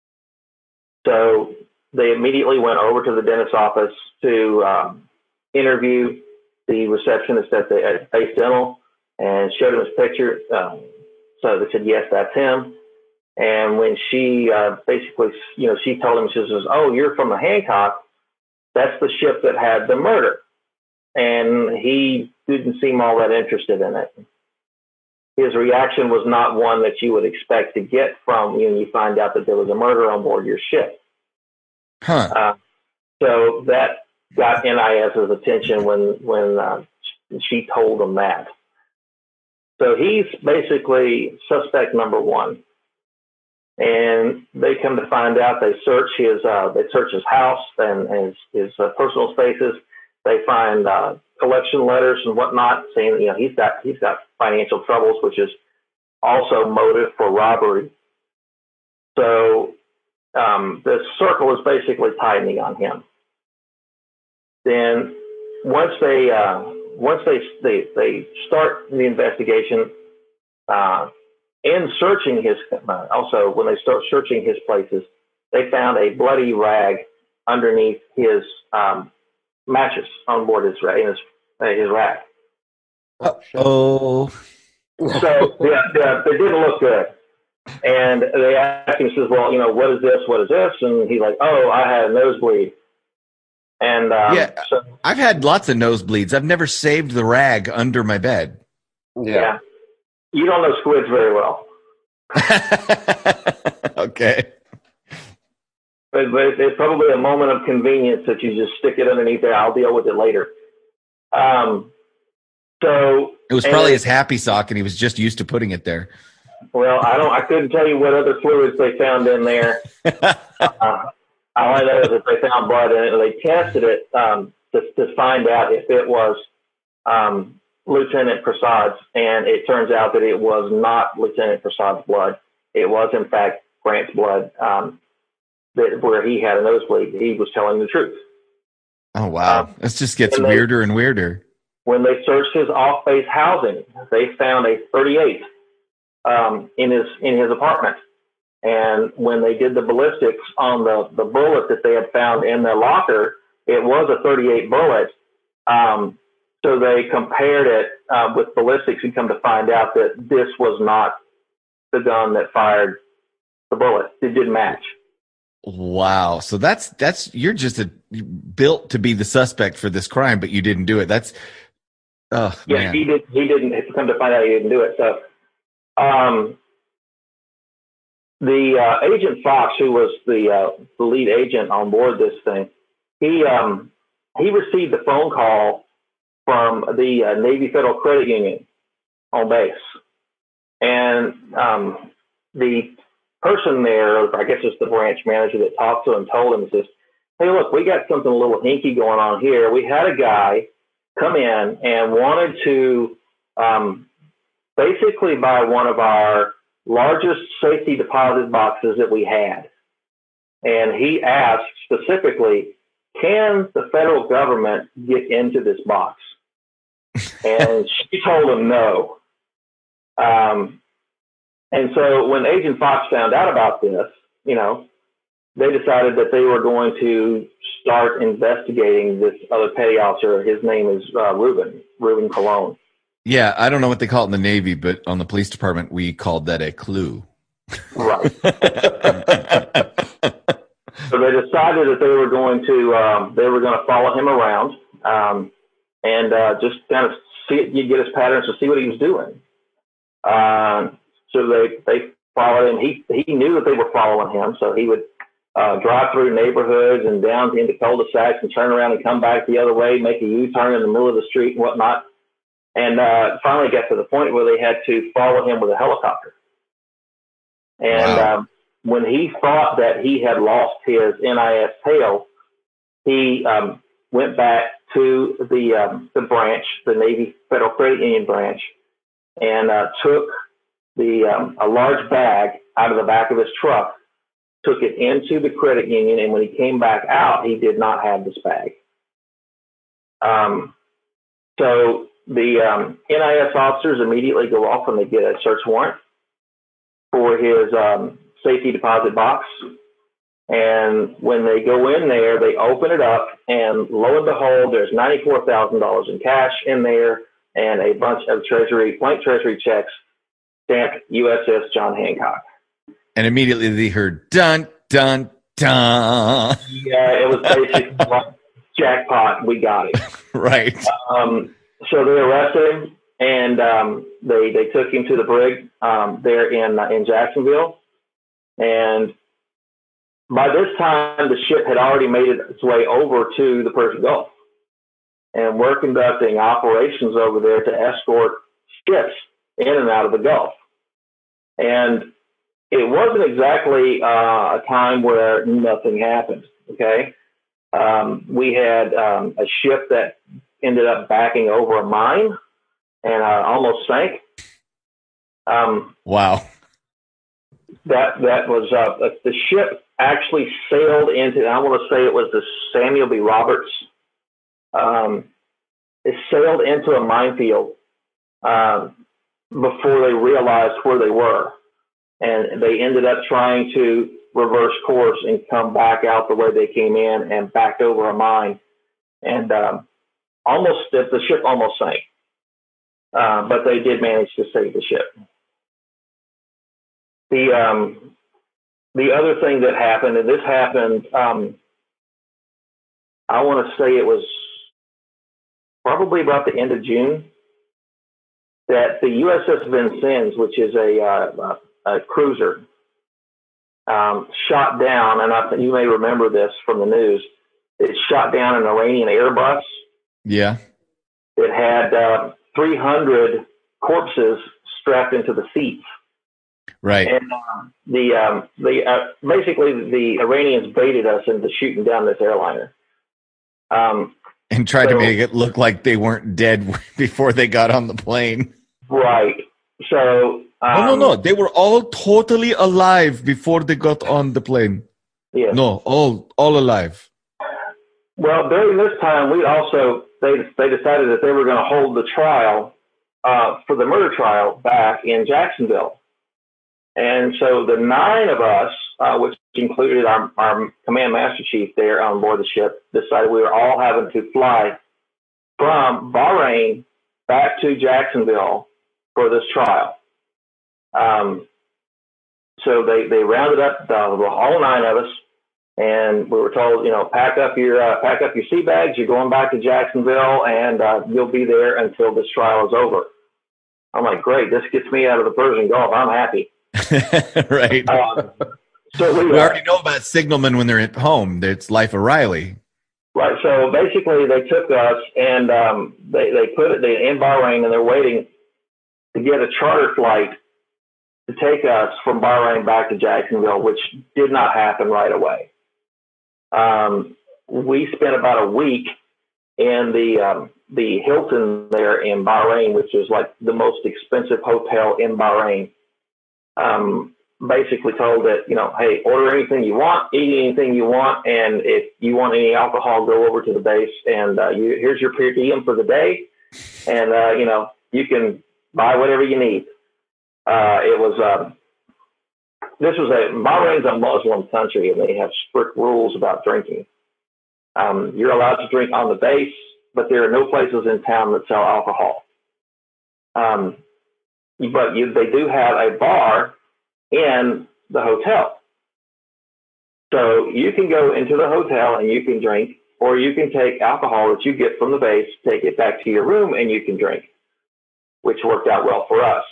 So they immediately went over to the dentist's office to um, interview the receptionist at the at Base Dental and showed him his picture. Um, so they said, yes, that's him. And when she uh, basically, you know, she told him, she says, oh, you're from the Hancock. That's the ship that had the murder. and he didn't seem all that interested in it. His reaction was not one that you would expect to get from you when you find out that there was a murder on board your ship. Huh. Uh, so that got NIS's attention when when uh, she told him that. So he's basically suspect number one. And they come to find out, they search his uh, they search his house and, and his, his uh, personal spaces. They find uh, collection letters and whatnot, saying that, you know, he's got he's got financial troubles, which is also motive for robbery. So um, the circle is basically tightening on him. Then once they uh, once they, they they start the investigation. Uh, In searching his, uh, also when they start searching his places, they found a bloody rag underneath his um, mattress on board his in his uh, his rack. Oh, so yeah, yeah, they didn't look good. And they asked him, says, "Well, you know, what is this? What is this?" And he's like, "Oh, I had a nosebleed." And um, yeah, so, I've had lots of nosebleeds. I've never saved the rag under my bed. Yeah. yeah. You don't know squids very well. Okay. But, but it's probably a moment of convenience that you just stick it underneath there. I'll deal with it later. Um, so it was probably his happy sock, and he was just used to putting it there. Well, I don't. I couldn't tell you what other fluids they found in there. uh, all I know is that they found blood in it, and they tested it um, to, to find out if it was um, Lieutenant Prasad's, and it turns out that it was not Lieutenant Prasad's blood. It was, in fact, Grant's blood, um, that, where he had a nosebleed. He was telling the truth. Oh, wow. Um, this just gets they, weirder and weirder. When they searched his off-base housing, they found a thirty-eight um, in his in his apartment. And when they did the ballistics on the, the bullet that they had found in their locker, it was a thirty-eight bullet. Um, so they compared it uh, with ballistics and come to find out that this was not the gun that fired the bullet. It didn't match. Wow. So that's, that's, you're just a, built to be the suspect for this crime, but you didn't do it. That's, oh, yeah, man. he did. He didn't come to find out he didn't do it. So, um, the uh, Agent Fox, who was the, uh, the lead agent on board this thing, he, um, he received a phone call from the uh, Navy Federal Credit Union on base. And um, the person there, I guess it's the branch manager that talked to him, told him, says, "Hey, look, we got something a little hinky going on here. We had a guy come in and wanted to um, basically buy one of our largest safety deposit boxes that we had. And he asked specifically, can the federal government get into this box?" And she told him no. Um, and so when Agent Fox found out about this, you know, they decided that they were going to start investigating this other petty officer. His name is uh, Ruben, Ruben Colon. Yeah, I don't know what they call it in the Navy, but on the police department, we called that a clue. Right. So they decided that they were going to um, they were going to follow him around um, and uh, just kind of see you get his patterns to see what he was doing. Uh, so they they followed him. He he knew that they were following him, so he would uh, drive through neighborhoods and down into cul-de-sacs and turn around and come back the other way, make a U-turn in the middle of the street and whatnot. And uh, finally got to the point where they had to follow him with a helicopter. And Wow. um, when he thought that he had lost his N I S tail, he um, went back to the um, the branch, the Navy Federal Credit Union branch, and uh, took the um, a large bag out of the back of his truck, took it into the credit union, and when he came back out, he did not have this bag. Um, so the um, N I S officers immediately go off and they get a search warrant for his um, safety deposit box. And when they go in there, they open it up, and lo and behold, there's ninety-four thousand dollars in cash in there and a bunch of treasury, blank treasury checks stamped U S S John Hancock. And immediately they heard dun, dun, dun. Yeah, it was basically like, jackpot, we got him. Right. Um, so they arrested him, and um, they they took him to the brig um, there in uh, in Jacksonville. And by this time, the ship had already made its way over to the Persian Gulf, and we're conducting operations over there to escort ships in and out of the Gulf. And it wasn't exactly uh, a time where nothing happened. Okay, um, we had um, a ship that ended up backing over a mine and uh, almost sank. Um, wow. That that was uh, the ship actually sailed into. I want to say it was the Samuel B. Roberts. Um, it sailed into a minefield um, before they realized where they were, and they ended up trying to reverse course and come back out the way they came in, and backed over a mine, and um, almost the ship almost sank, uh, but they did manage to save the ship. The um, the other thing that happened, and this happened, um, I want to say it was probably about the end of June, that the U S S Vincennes, which is a, uh, a cruiser, um, shot down, and I, you may remember this from the news, it shot down an Iranian Airbus. Yeah. It had uh, three hundred corpses strapped into the seats. Right. And um, the um, the uh, basically the Iranians baited us into shooting down this airliner. Um, and tried so, to make it look like they weren't dead before they got on the plane. Right. So um, no, no, no. They were all totally alive before they got on the plane. Yes. No, all all alive. Well, during this time, we also they they decided that they were going to hold the trial uh, for the murder trial back in Jacksonville. And so the nine of us, uh, which included our, our command master chief there on board the ship, decided we were all having to fly from Bahrain back to Jacksonville for this trial. Um, so they, they rounded up the, all nine of us, and we were told, you know, pack up your uh, pack up your sea bags. You're going back to Jacksonville, and uh, you'll be there until this trial is over. I'm like, great, this gets me out of the Persian Gulf. I'm happy. Right. Um, so we, we uh, already know about signalmen when they're at home. It's Life of Riley. Right. So basically, they took us and um, they they put it they in Bahrain, and they're waiting to get a charter flight to take us from Bahrain back to Jacksonville, which did not happen right away. Um, we spent about a week in the um, the Hilton there in Bahrain, which is like the most expensive hotel in Bahrain. Um, basically told that, you know, hey, order anything you want, eat anything you want, and if you want any alcohol, go over to the base, and uh, you, here's your per diem for the day, and, uh, you know, you can buy whatever you need. Uh, it was, um, this was a, Bahrain's a Muslim country, and they have strict rules about drinking. Um, you're allowed to drink on the base, but there are no places in town that sell alcohol. Um, But you, they do have a bar in the hotel. So you can go into the hotel and you can drink, or you can take alcohol that you get from the base, take it back to your room, and you can drink, which worked out well for us.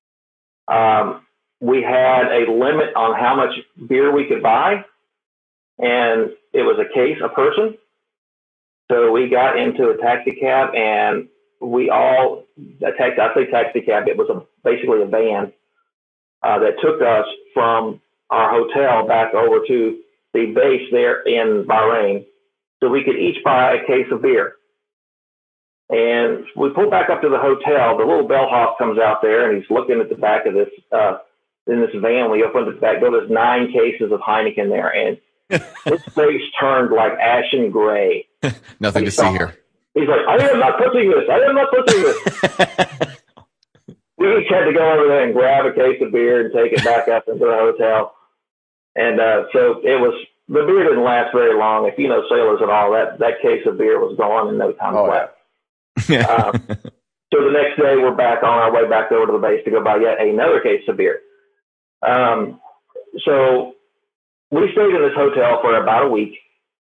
Um, we had a limit on how much beer we could buy, and it was a case a person. So we got into a taxi cab, and we all, a taxi, I say taxi cab, it was a, basically a van uh, that took us from our hotel back over to the base there in Bahrain, so we could each buy a case of beer. And we pulled back up to the hotel. The little bellhop comes out there, and he's looking at the back of this, uh, in this van. We opened the back door. There's nine cases of Heineken there, and his face turned like ashen gray. Nothing to see here. He's like, I am not touching this. I am not touching this. We each had to go over there and grab a case of beer and take it back up into the hotel. And uh, so it was, the beer didn't last very long. If you know sailors at all, that, that case of beer was gone in no time Oh, flat. Yeah. um, so the next day we're back on our way back over to the base to go buy yet another case of beer. Um, so we stayed in this hotel for about a week.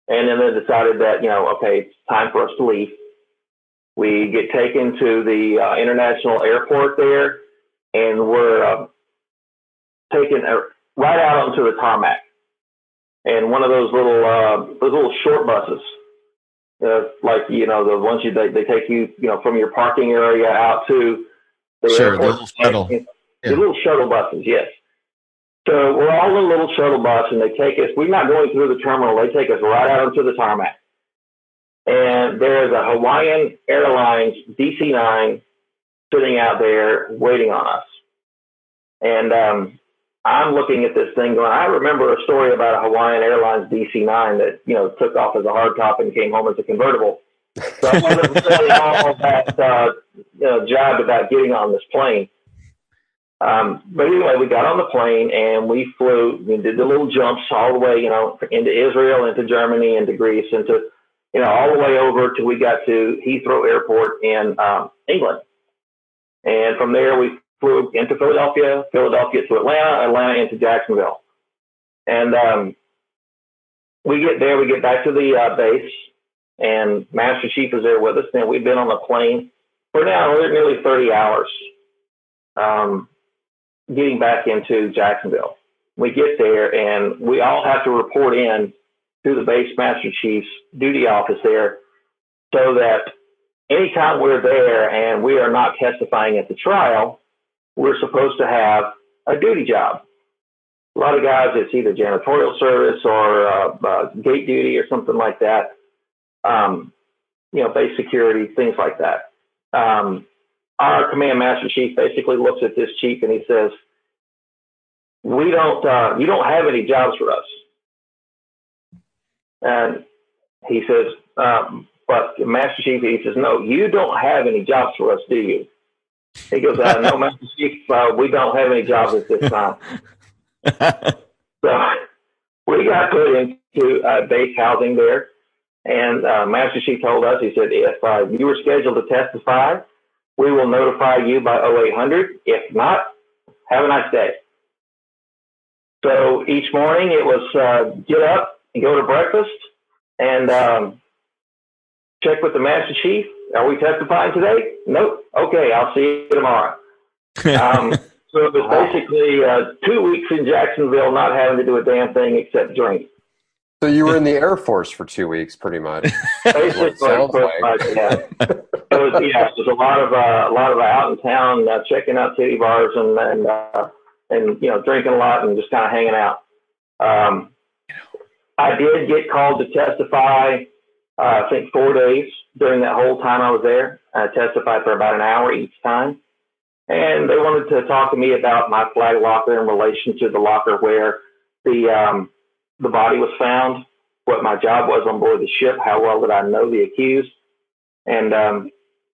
And then they decided that, you know, okay, it's time for us to leave. We get taken to the uh, international airport there, and we're uh, taken uh, right out onto the tarmac. And one of those little, uh, those little short buses, uh, like, you know, the ones you, they, they take you, you know, from your parking area out to the sure, airport. The little shuttle. The yeah. little shuttle buses, yes. So we're all in a little shuttle bus, and they take us, we're not going through the terminal, they take us right out onto the tarmac. And there's a Hawaiian Airlines D C nine sitting out there waiting on us. And um, I'm looking at this thing going, I remember a story about a Hawaiian Airlines D C nine that, you know, took off as a hardtop and came home as a convertible. So I wasn't really all that uh, you know, jabbed about getting on this plane. Um, but anyway, we got on the plane and we flew, we did the little jumps all the way, you know, into Israel, into Germany, into Greece, into, you know, all the way over till we got to Heathrow Airport in um, England. And from there, we flew into Philadelphia, Philadelphia to Atlanta, Atlanta into Jacksonville. And um, we get there, we get back to the uh, base, and Master Chief is there with us. And we've been on the plane for now nearly thirty hours um, getting back into Jacksonville. We get there, and we all have to report in to the base Master Chief's duty office there, so that anytime we're there and we are not testifying at the trial, we're supposed to have a duty job. A lot of guys, it's either janitorial service or uh, uh, gate duty or something like that. Um, you know, base security, things like that. Um, our command master chief basically looks at this chief and he says, "We don't, uh, you don't have any jobs for us." And he says, um, but Master Chief, he says, "No, you don't have any jobs for us, do you?" He goes, uh, "No, Master Chief, uh, we don't have any jobs at this time." So we got put into uh, base housing there. And uh, Master Chief told us, he said, "If uh, you were scheduled to testify, we will notify you by oh eight hundred. If not, have a nice day." So each morning it was uh, get up and go to breakfast and um, check with the Master Chief. "Are we testifying today?" "Nope." "Okay, I'll see you tomorrow." um, so it was basically uh, two weeks in Jacksonville not having to do a damn thing except drink. So you were in the Air Force for two weeks, pretty much. Basically, sounds pretty like. much, yeah. It was, yeah, it was a lot of uh, a lot of out in town, uh, checking out titty bars and and uh, and you know drinking a lot and just kind of hanging out. Um, I did get called to testify. Uh, I think four days during that whole time I was there. I testified for about an hour each time, and they wanted to talk to me about my flag locker in relation to the locker where the um, the body was found, what my job was on board the ship, how well did I know the accused. And um,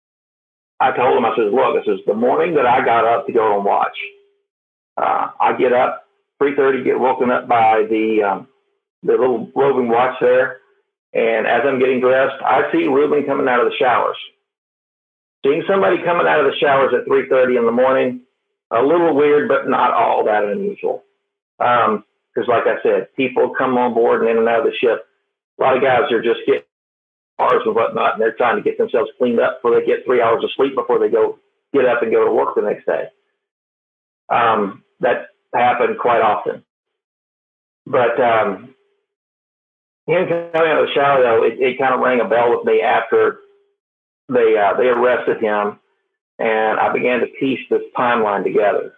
I told him, I said, "Look, this is the morning that I got up to go and watch. Uh, I get up, three thirty, get woken up by the um, the little roving watch there. And as I'm getting dressed, I see Reuben coming out of the showers. Seeing somebody coming out of the showers at three thirty in the morning, a little weird, but not all that unusual. Um, Because like I said, people come on board and in and out of the ship. A lot of guys are just getting bars and whatnot, and they're trying to get themselves cleaned up before they get three hours of sleep before they go get up and go to work the next day. Um, that happened quite often. But um, him coming out of the shower, though, it, it kind of rang a bell with me after they uh, they arrested him, and I began to piece this timeline together.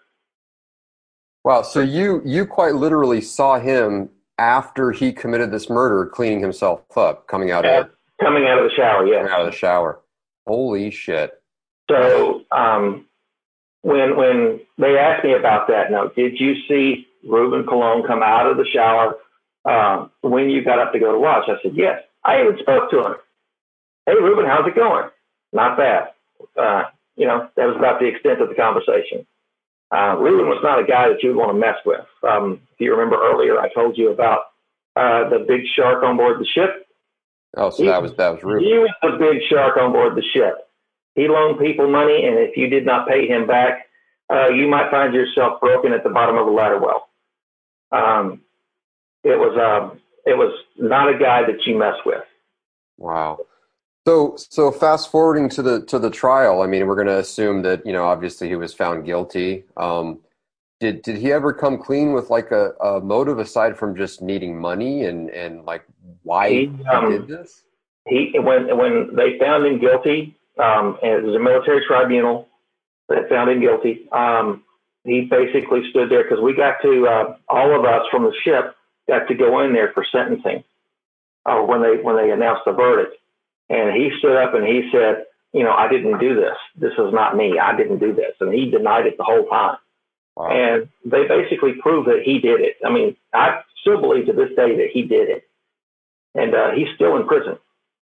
Wow, so you you quite literally saw him after he committed this murder, cleaning himself up, coming out Yeah, of coming out of the shower, yeah. coming out of the shower. Holy shit! So um, when when they asked me about that, now, did you see Reuben Colon come out of the shower uh, when you got up to go to watch? I said, yes. I even spoke to him. "Hey, Reuben, how's it going?" "Not bad." Uh, you know, that was about the extent of the conversation. Uh, Reuben was not a guy that you'd want to mess with. Um, if you remember earlier, I told you about uh, the big shark on board the ship. Oh, so he, that was that was Reuben. He was the big shark on board the ship. He loaned people money, and if you did not pay him back, uh, you might find yourself broken at the bottom of a ladder well. Um, it was uh, it was not a guy that you mess with. Wow. So, so fast forwarding to the to the trial. I mean, we're going to assume that, you know, obviously he was found guilty. Um, did did he ever come clean with like a, a motive aside from just needing money and, and like why he, um, he did this? He when when they found him guilty, um, and it was a military tribunal that found him guilty. Um, he basically stood there because we got to uh, all of us from the ship got to go in there for sentencing, uh, when they when they announced the verdict. And he stood up and he said, you know, I didn't do this. This is not me. I didn't do this. And he denied it the whole time. Wow. And they basically proved that he did it. I mean, I still believe to this day that he did it. And uh, he's still in prison.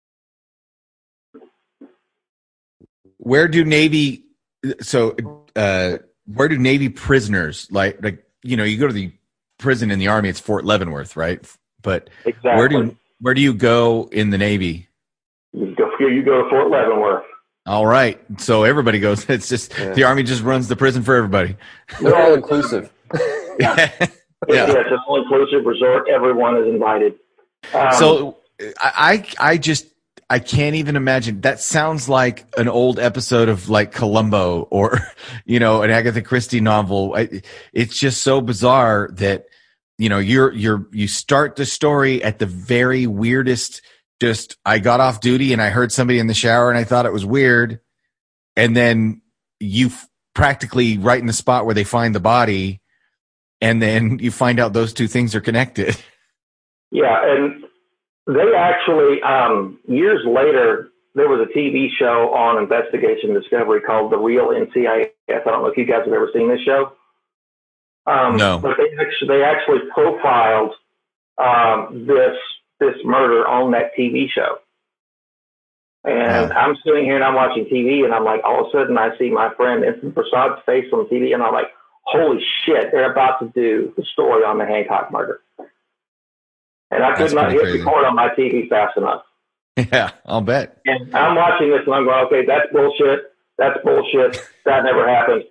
Where do Navy, so uh, where do Navy prisoners, like, like, you know, you go to the prison in the Army, it's Fort Leavenworth, right? But exactly. where do where do you go in the Navy? You go, you go to Fort Leavenworth. All right. So everybody goes. It's just yeah. The Army just runs the prison for everybody. They're all inclusive. yeah. yeah. It's an all-inclusive resort. Everyone is invited. Um, so I, I just, I can't even imagine. That sounds like an old episode of like Columbo or, you know, an Agatha Christie novel. I, it's just so bizarre that, you know, you're, you're, you start the story at the very weirdest. Just, I got off duty and I heard somebody in the shower and I thought it was weird. And then you f- practically right in the spot where they find the body. And then you find out those two things are connected. Yeah. And they actually, um, years later, there was a T V show on Investigation Discovery called The Real N C I S. I don't know if you guys have ever seen this show. Um, no. But they actually, they actually profiled um, this this murder on that T V show. And yeah. I'm sitting here and I'm watching T V and I'm like, all of a sudden I see my friend Ensign Prasad's face on T V and I'm like, holy shit, they're about to do the story on the Hancock murder. And I could That's not hit crazy. record on my T V fast enough. Yeah, I'll bet. And I'm watching this and I'm going, okay, that's bullshit. That's bullshit. That never happened.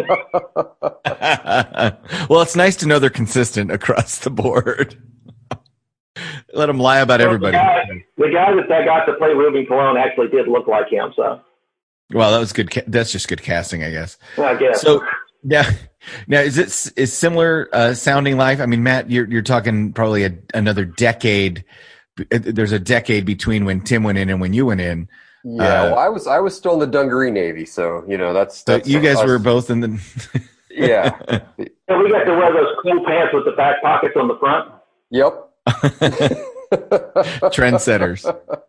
Well, it's nice to know they're consistent across the board. Let them lie about well, everybody. The guy, the guy that I got to play Ruben Colon actually did look like him. So, well, that was good. Ca- that's just good casting, I guess. I guess. So, now, now is it is similar uh, sounding life? I mean, Matt, you're you're talking probably a, another decade. There's a decade between when Tim went in and when you went in. Yeah, uh, well, I was I was still in the Dungaree Navy, so you know that's. that's so you guys us. were both in the. Yeah. So we got to wear those cool pants with the back pockets on the front. Yep. Trendsetters.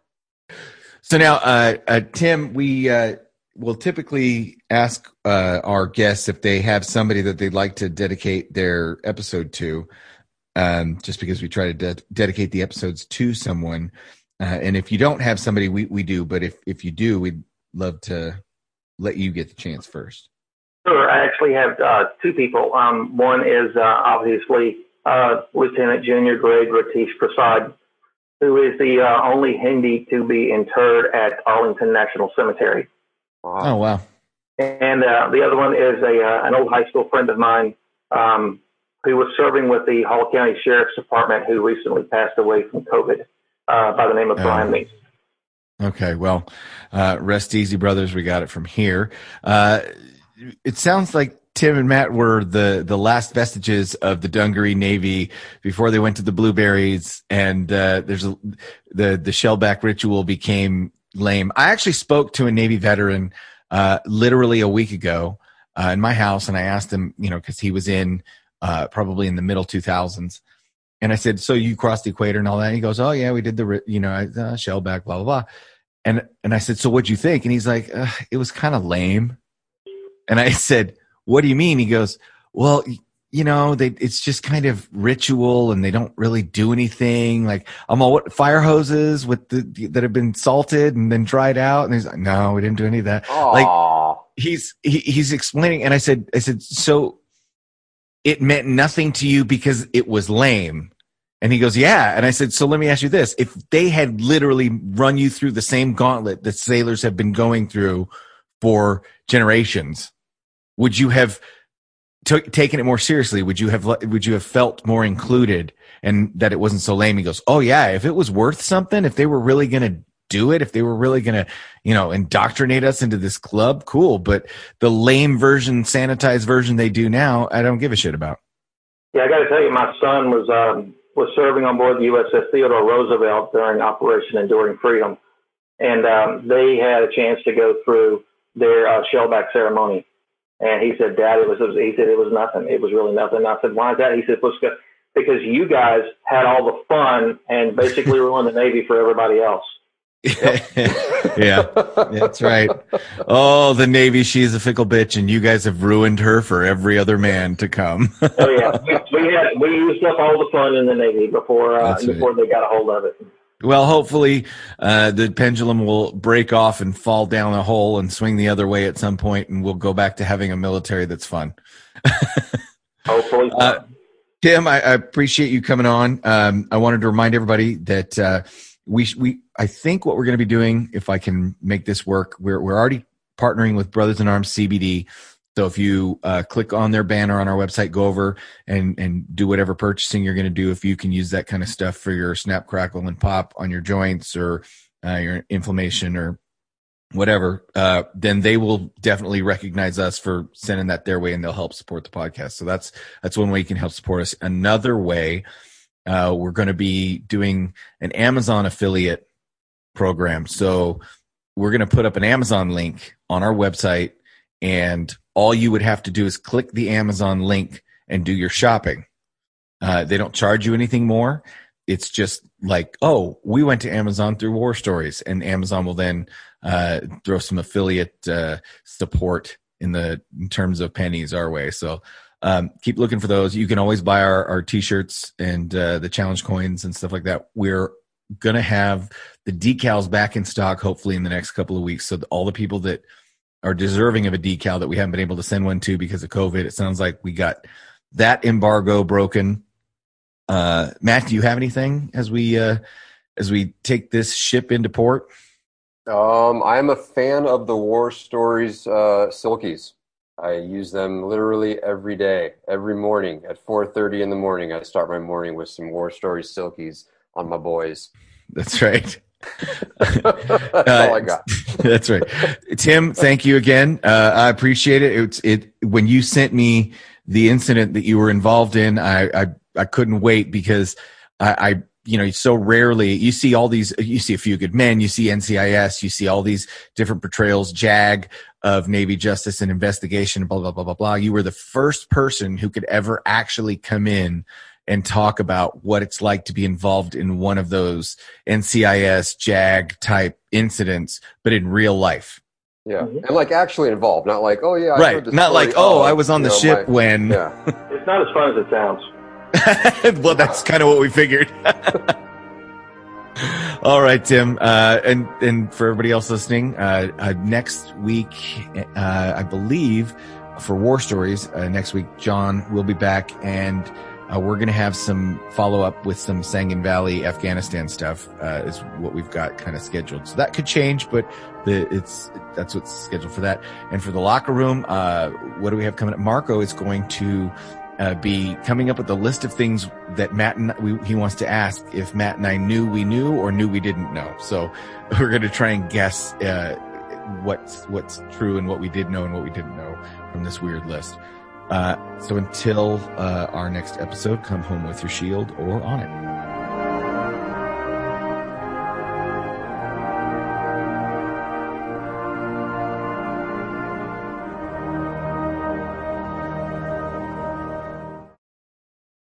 So now, uh, uh, Tim, we uh, will typically ask uh, our guests if they have somebody that they'd like to dedicate their episode to, um, just because we try to de- dedicate the episodes to someone. Uh, and if you don't have somebody, we, we do. But if, if you do, we'd love to let you get the chance first. Sure. I actually have uh, two people. Um, one is uh, obviously uh, Lieutenant Junior Grade Ratish Prasad, who is the uh, only Hindi to be interred at Arlington National Cemetery. Wow. Oh, wow. And uh, the other one is a uh, an old high school friend of mine um, who was serving with the Hall County Sheriff's Department, who recently passed away from COVID, uh, by the name of Oh. Brian Meeks. Okay, well, uh, rest easy, brothers. We got it from here. Uh, it sounds like Tim and Matt were the, the last vestiges of the Dungaree Navy before they went to the Blueberries, and uh, there's a, the the shellback ritual became lame. I actually spoke to a Navy veteran uh, literally a week ago uh, in my house, and I asked him, you know, because he was in uh, probably in the middle two thousands. And I said, so you crossed the equator and all that? And he goes, oh, yeah, we did the, you know, uh, shellback, blah, blah, blah. And and I said, so what'd you think? And he's like, uh, it was kind of lame. And I said, what do you mean? He goes, well, you know, they, it's just kind of ritual and they don't really do anything. Like, I'm all, what, fire hoses with the, that have been salted and then dried out. And he's like, no, we didn't do any of that. Aww. Like, he's, he, he's explaining. And I said, I said, so it meant nothing to you because it was lame. And he goes, yeah. And I said, so let me ask you this. If they had literally run you through the same gauntlet that sailors have been going through for generations, would you have t- taken it more seriously? Would you have, would you have felt more included? and that it wasn't so lame. He goes, oh yeah, if it was worth something, if they were really going to do it, if they were really going to, you know, indoctrinate us into this club, cool. But the lame version, sanitized version they do now, I don't give a shit about. Yeah, I got to tell you, my son was um, was serving on board the U S S Theodore Roosevelt during Operation Enduring Freedom, and um, they had a chance to go through their uh, shellback ceremony. And he said, Dad, it was, it was, he said, it was nothing. It was really nothing. I said, why is that? He said, well, because you guys had all the fun and basically ruined the Navy for everybody else. Yeah, that's right. Oh, the Navy, she's a fickle bitch, and you guys have ruined her for every other man to come. Oh yeah, we, we had we used up all the fun in the Navy before uh, before right. they got a hold of it. Well, hopefully, uh, the pendulum will break off and fall down a hole and swing the other way at some point, and we'll go back to having a military that's fun. Hopefully. Uh, Tim, I, I appreciate you coming on. Um, I wanted to remind everybody that uh, we we I think what we're going to be doing, if I can make this work, we're we're already partnering with Brothers in Arms C B D. So if you uh, click on their banner on our website, go over and, and do whatever purchasing you're going to do. If you can use that kind of stuff for your snap, crackle, and pop on your joints or uh, your inflammation or whatever, uh, then they will definitely recognize us for sending that their way, and they'll help support the podcast. So that's that's one way you can help support us. Another way, uh, we're going to be doing an Amazon affiliate program. So we're going to put up an Amazon link on our website, and all you would have to do is click the Amazon link and do your shopping. Uh, they don't charge you anything more. It's just like, oh, we went to Amazon through War Stories, and Amazon will then uh, throw some affiliate uh, support in the in terms of pennies our way. So um, keep looking for those. You can always buy our, our T-shirts and uh, the challenge coins and stuff like that. We're going to have the decals back in stock hopefully in the next couple of weeks. So all the people that are deserving of a decal that we haven't been able to send one to because of COVID, it sounds like we got that embargo broken. Uh, Matt, do you have anything as we uh, as we take this ship into port? Um, I'm a fan of the War Stories uh, Silkies. I use them literally every day, every morning at four thirty in the morning. I start my morning with some War Stories Silkies on my boys. That's right. That's uh, all I got. That's right. Tim, thank you again. Uh, I appreciate it. It's it when you sent me the incident that you were involved in, I I, I couldn't wait because I, I you know, so rarely you see all these, you see A Few Good Men, you see N C I S, you see all these different portrayals, JAG of Navy justice and investigation, blah, blah, blah, blah, blah. You were the first person who could ever actually come in and talk about what it's like to be involved in one of those N C I S, JAG type incidents, but in real life. Yeah. And like actually involved, not like, oh yeah. I right. heard this Not story. like, oh, oh, I was on the know, ship my, when. Yeah. It's not as fun as it sounds. Well, that's kind of what we figured. All right, Tim. Uh, and, and for everybody else listening, uh, uh, next week, uh, I believe for War Stories, uh, next week, John will be back, and uh, we're going to have some follow up with some Sangin Valley, Afghanistan stuff, uh, is what we've got kind of scheduled. So that could change, but the, it's, that's what's scheduled for that. And for the locker room, uh, what do we have coming up? Marco is going to, Uh, be coming up with a list of things that Matt and we, he wants to ask if Matt and I knew we knew or knew we didn't know. So we're going to try and guess uh, what's what's true and what we did know and what we didn't know from this weird list. Uh, so until uh, our next episode, come home with your shield or on it.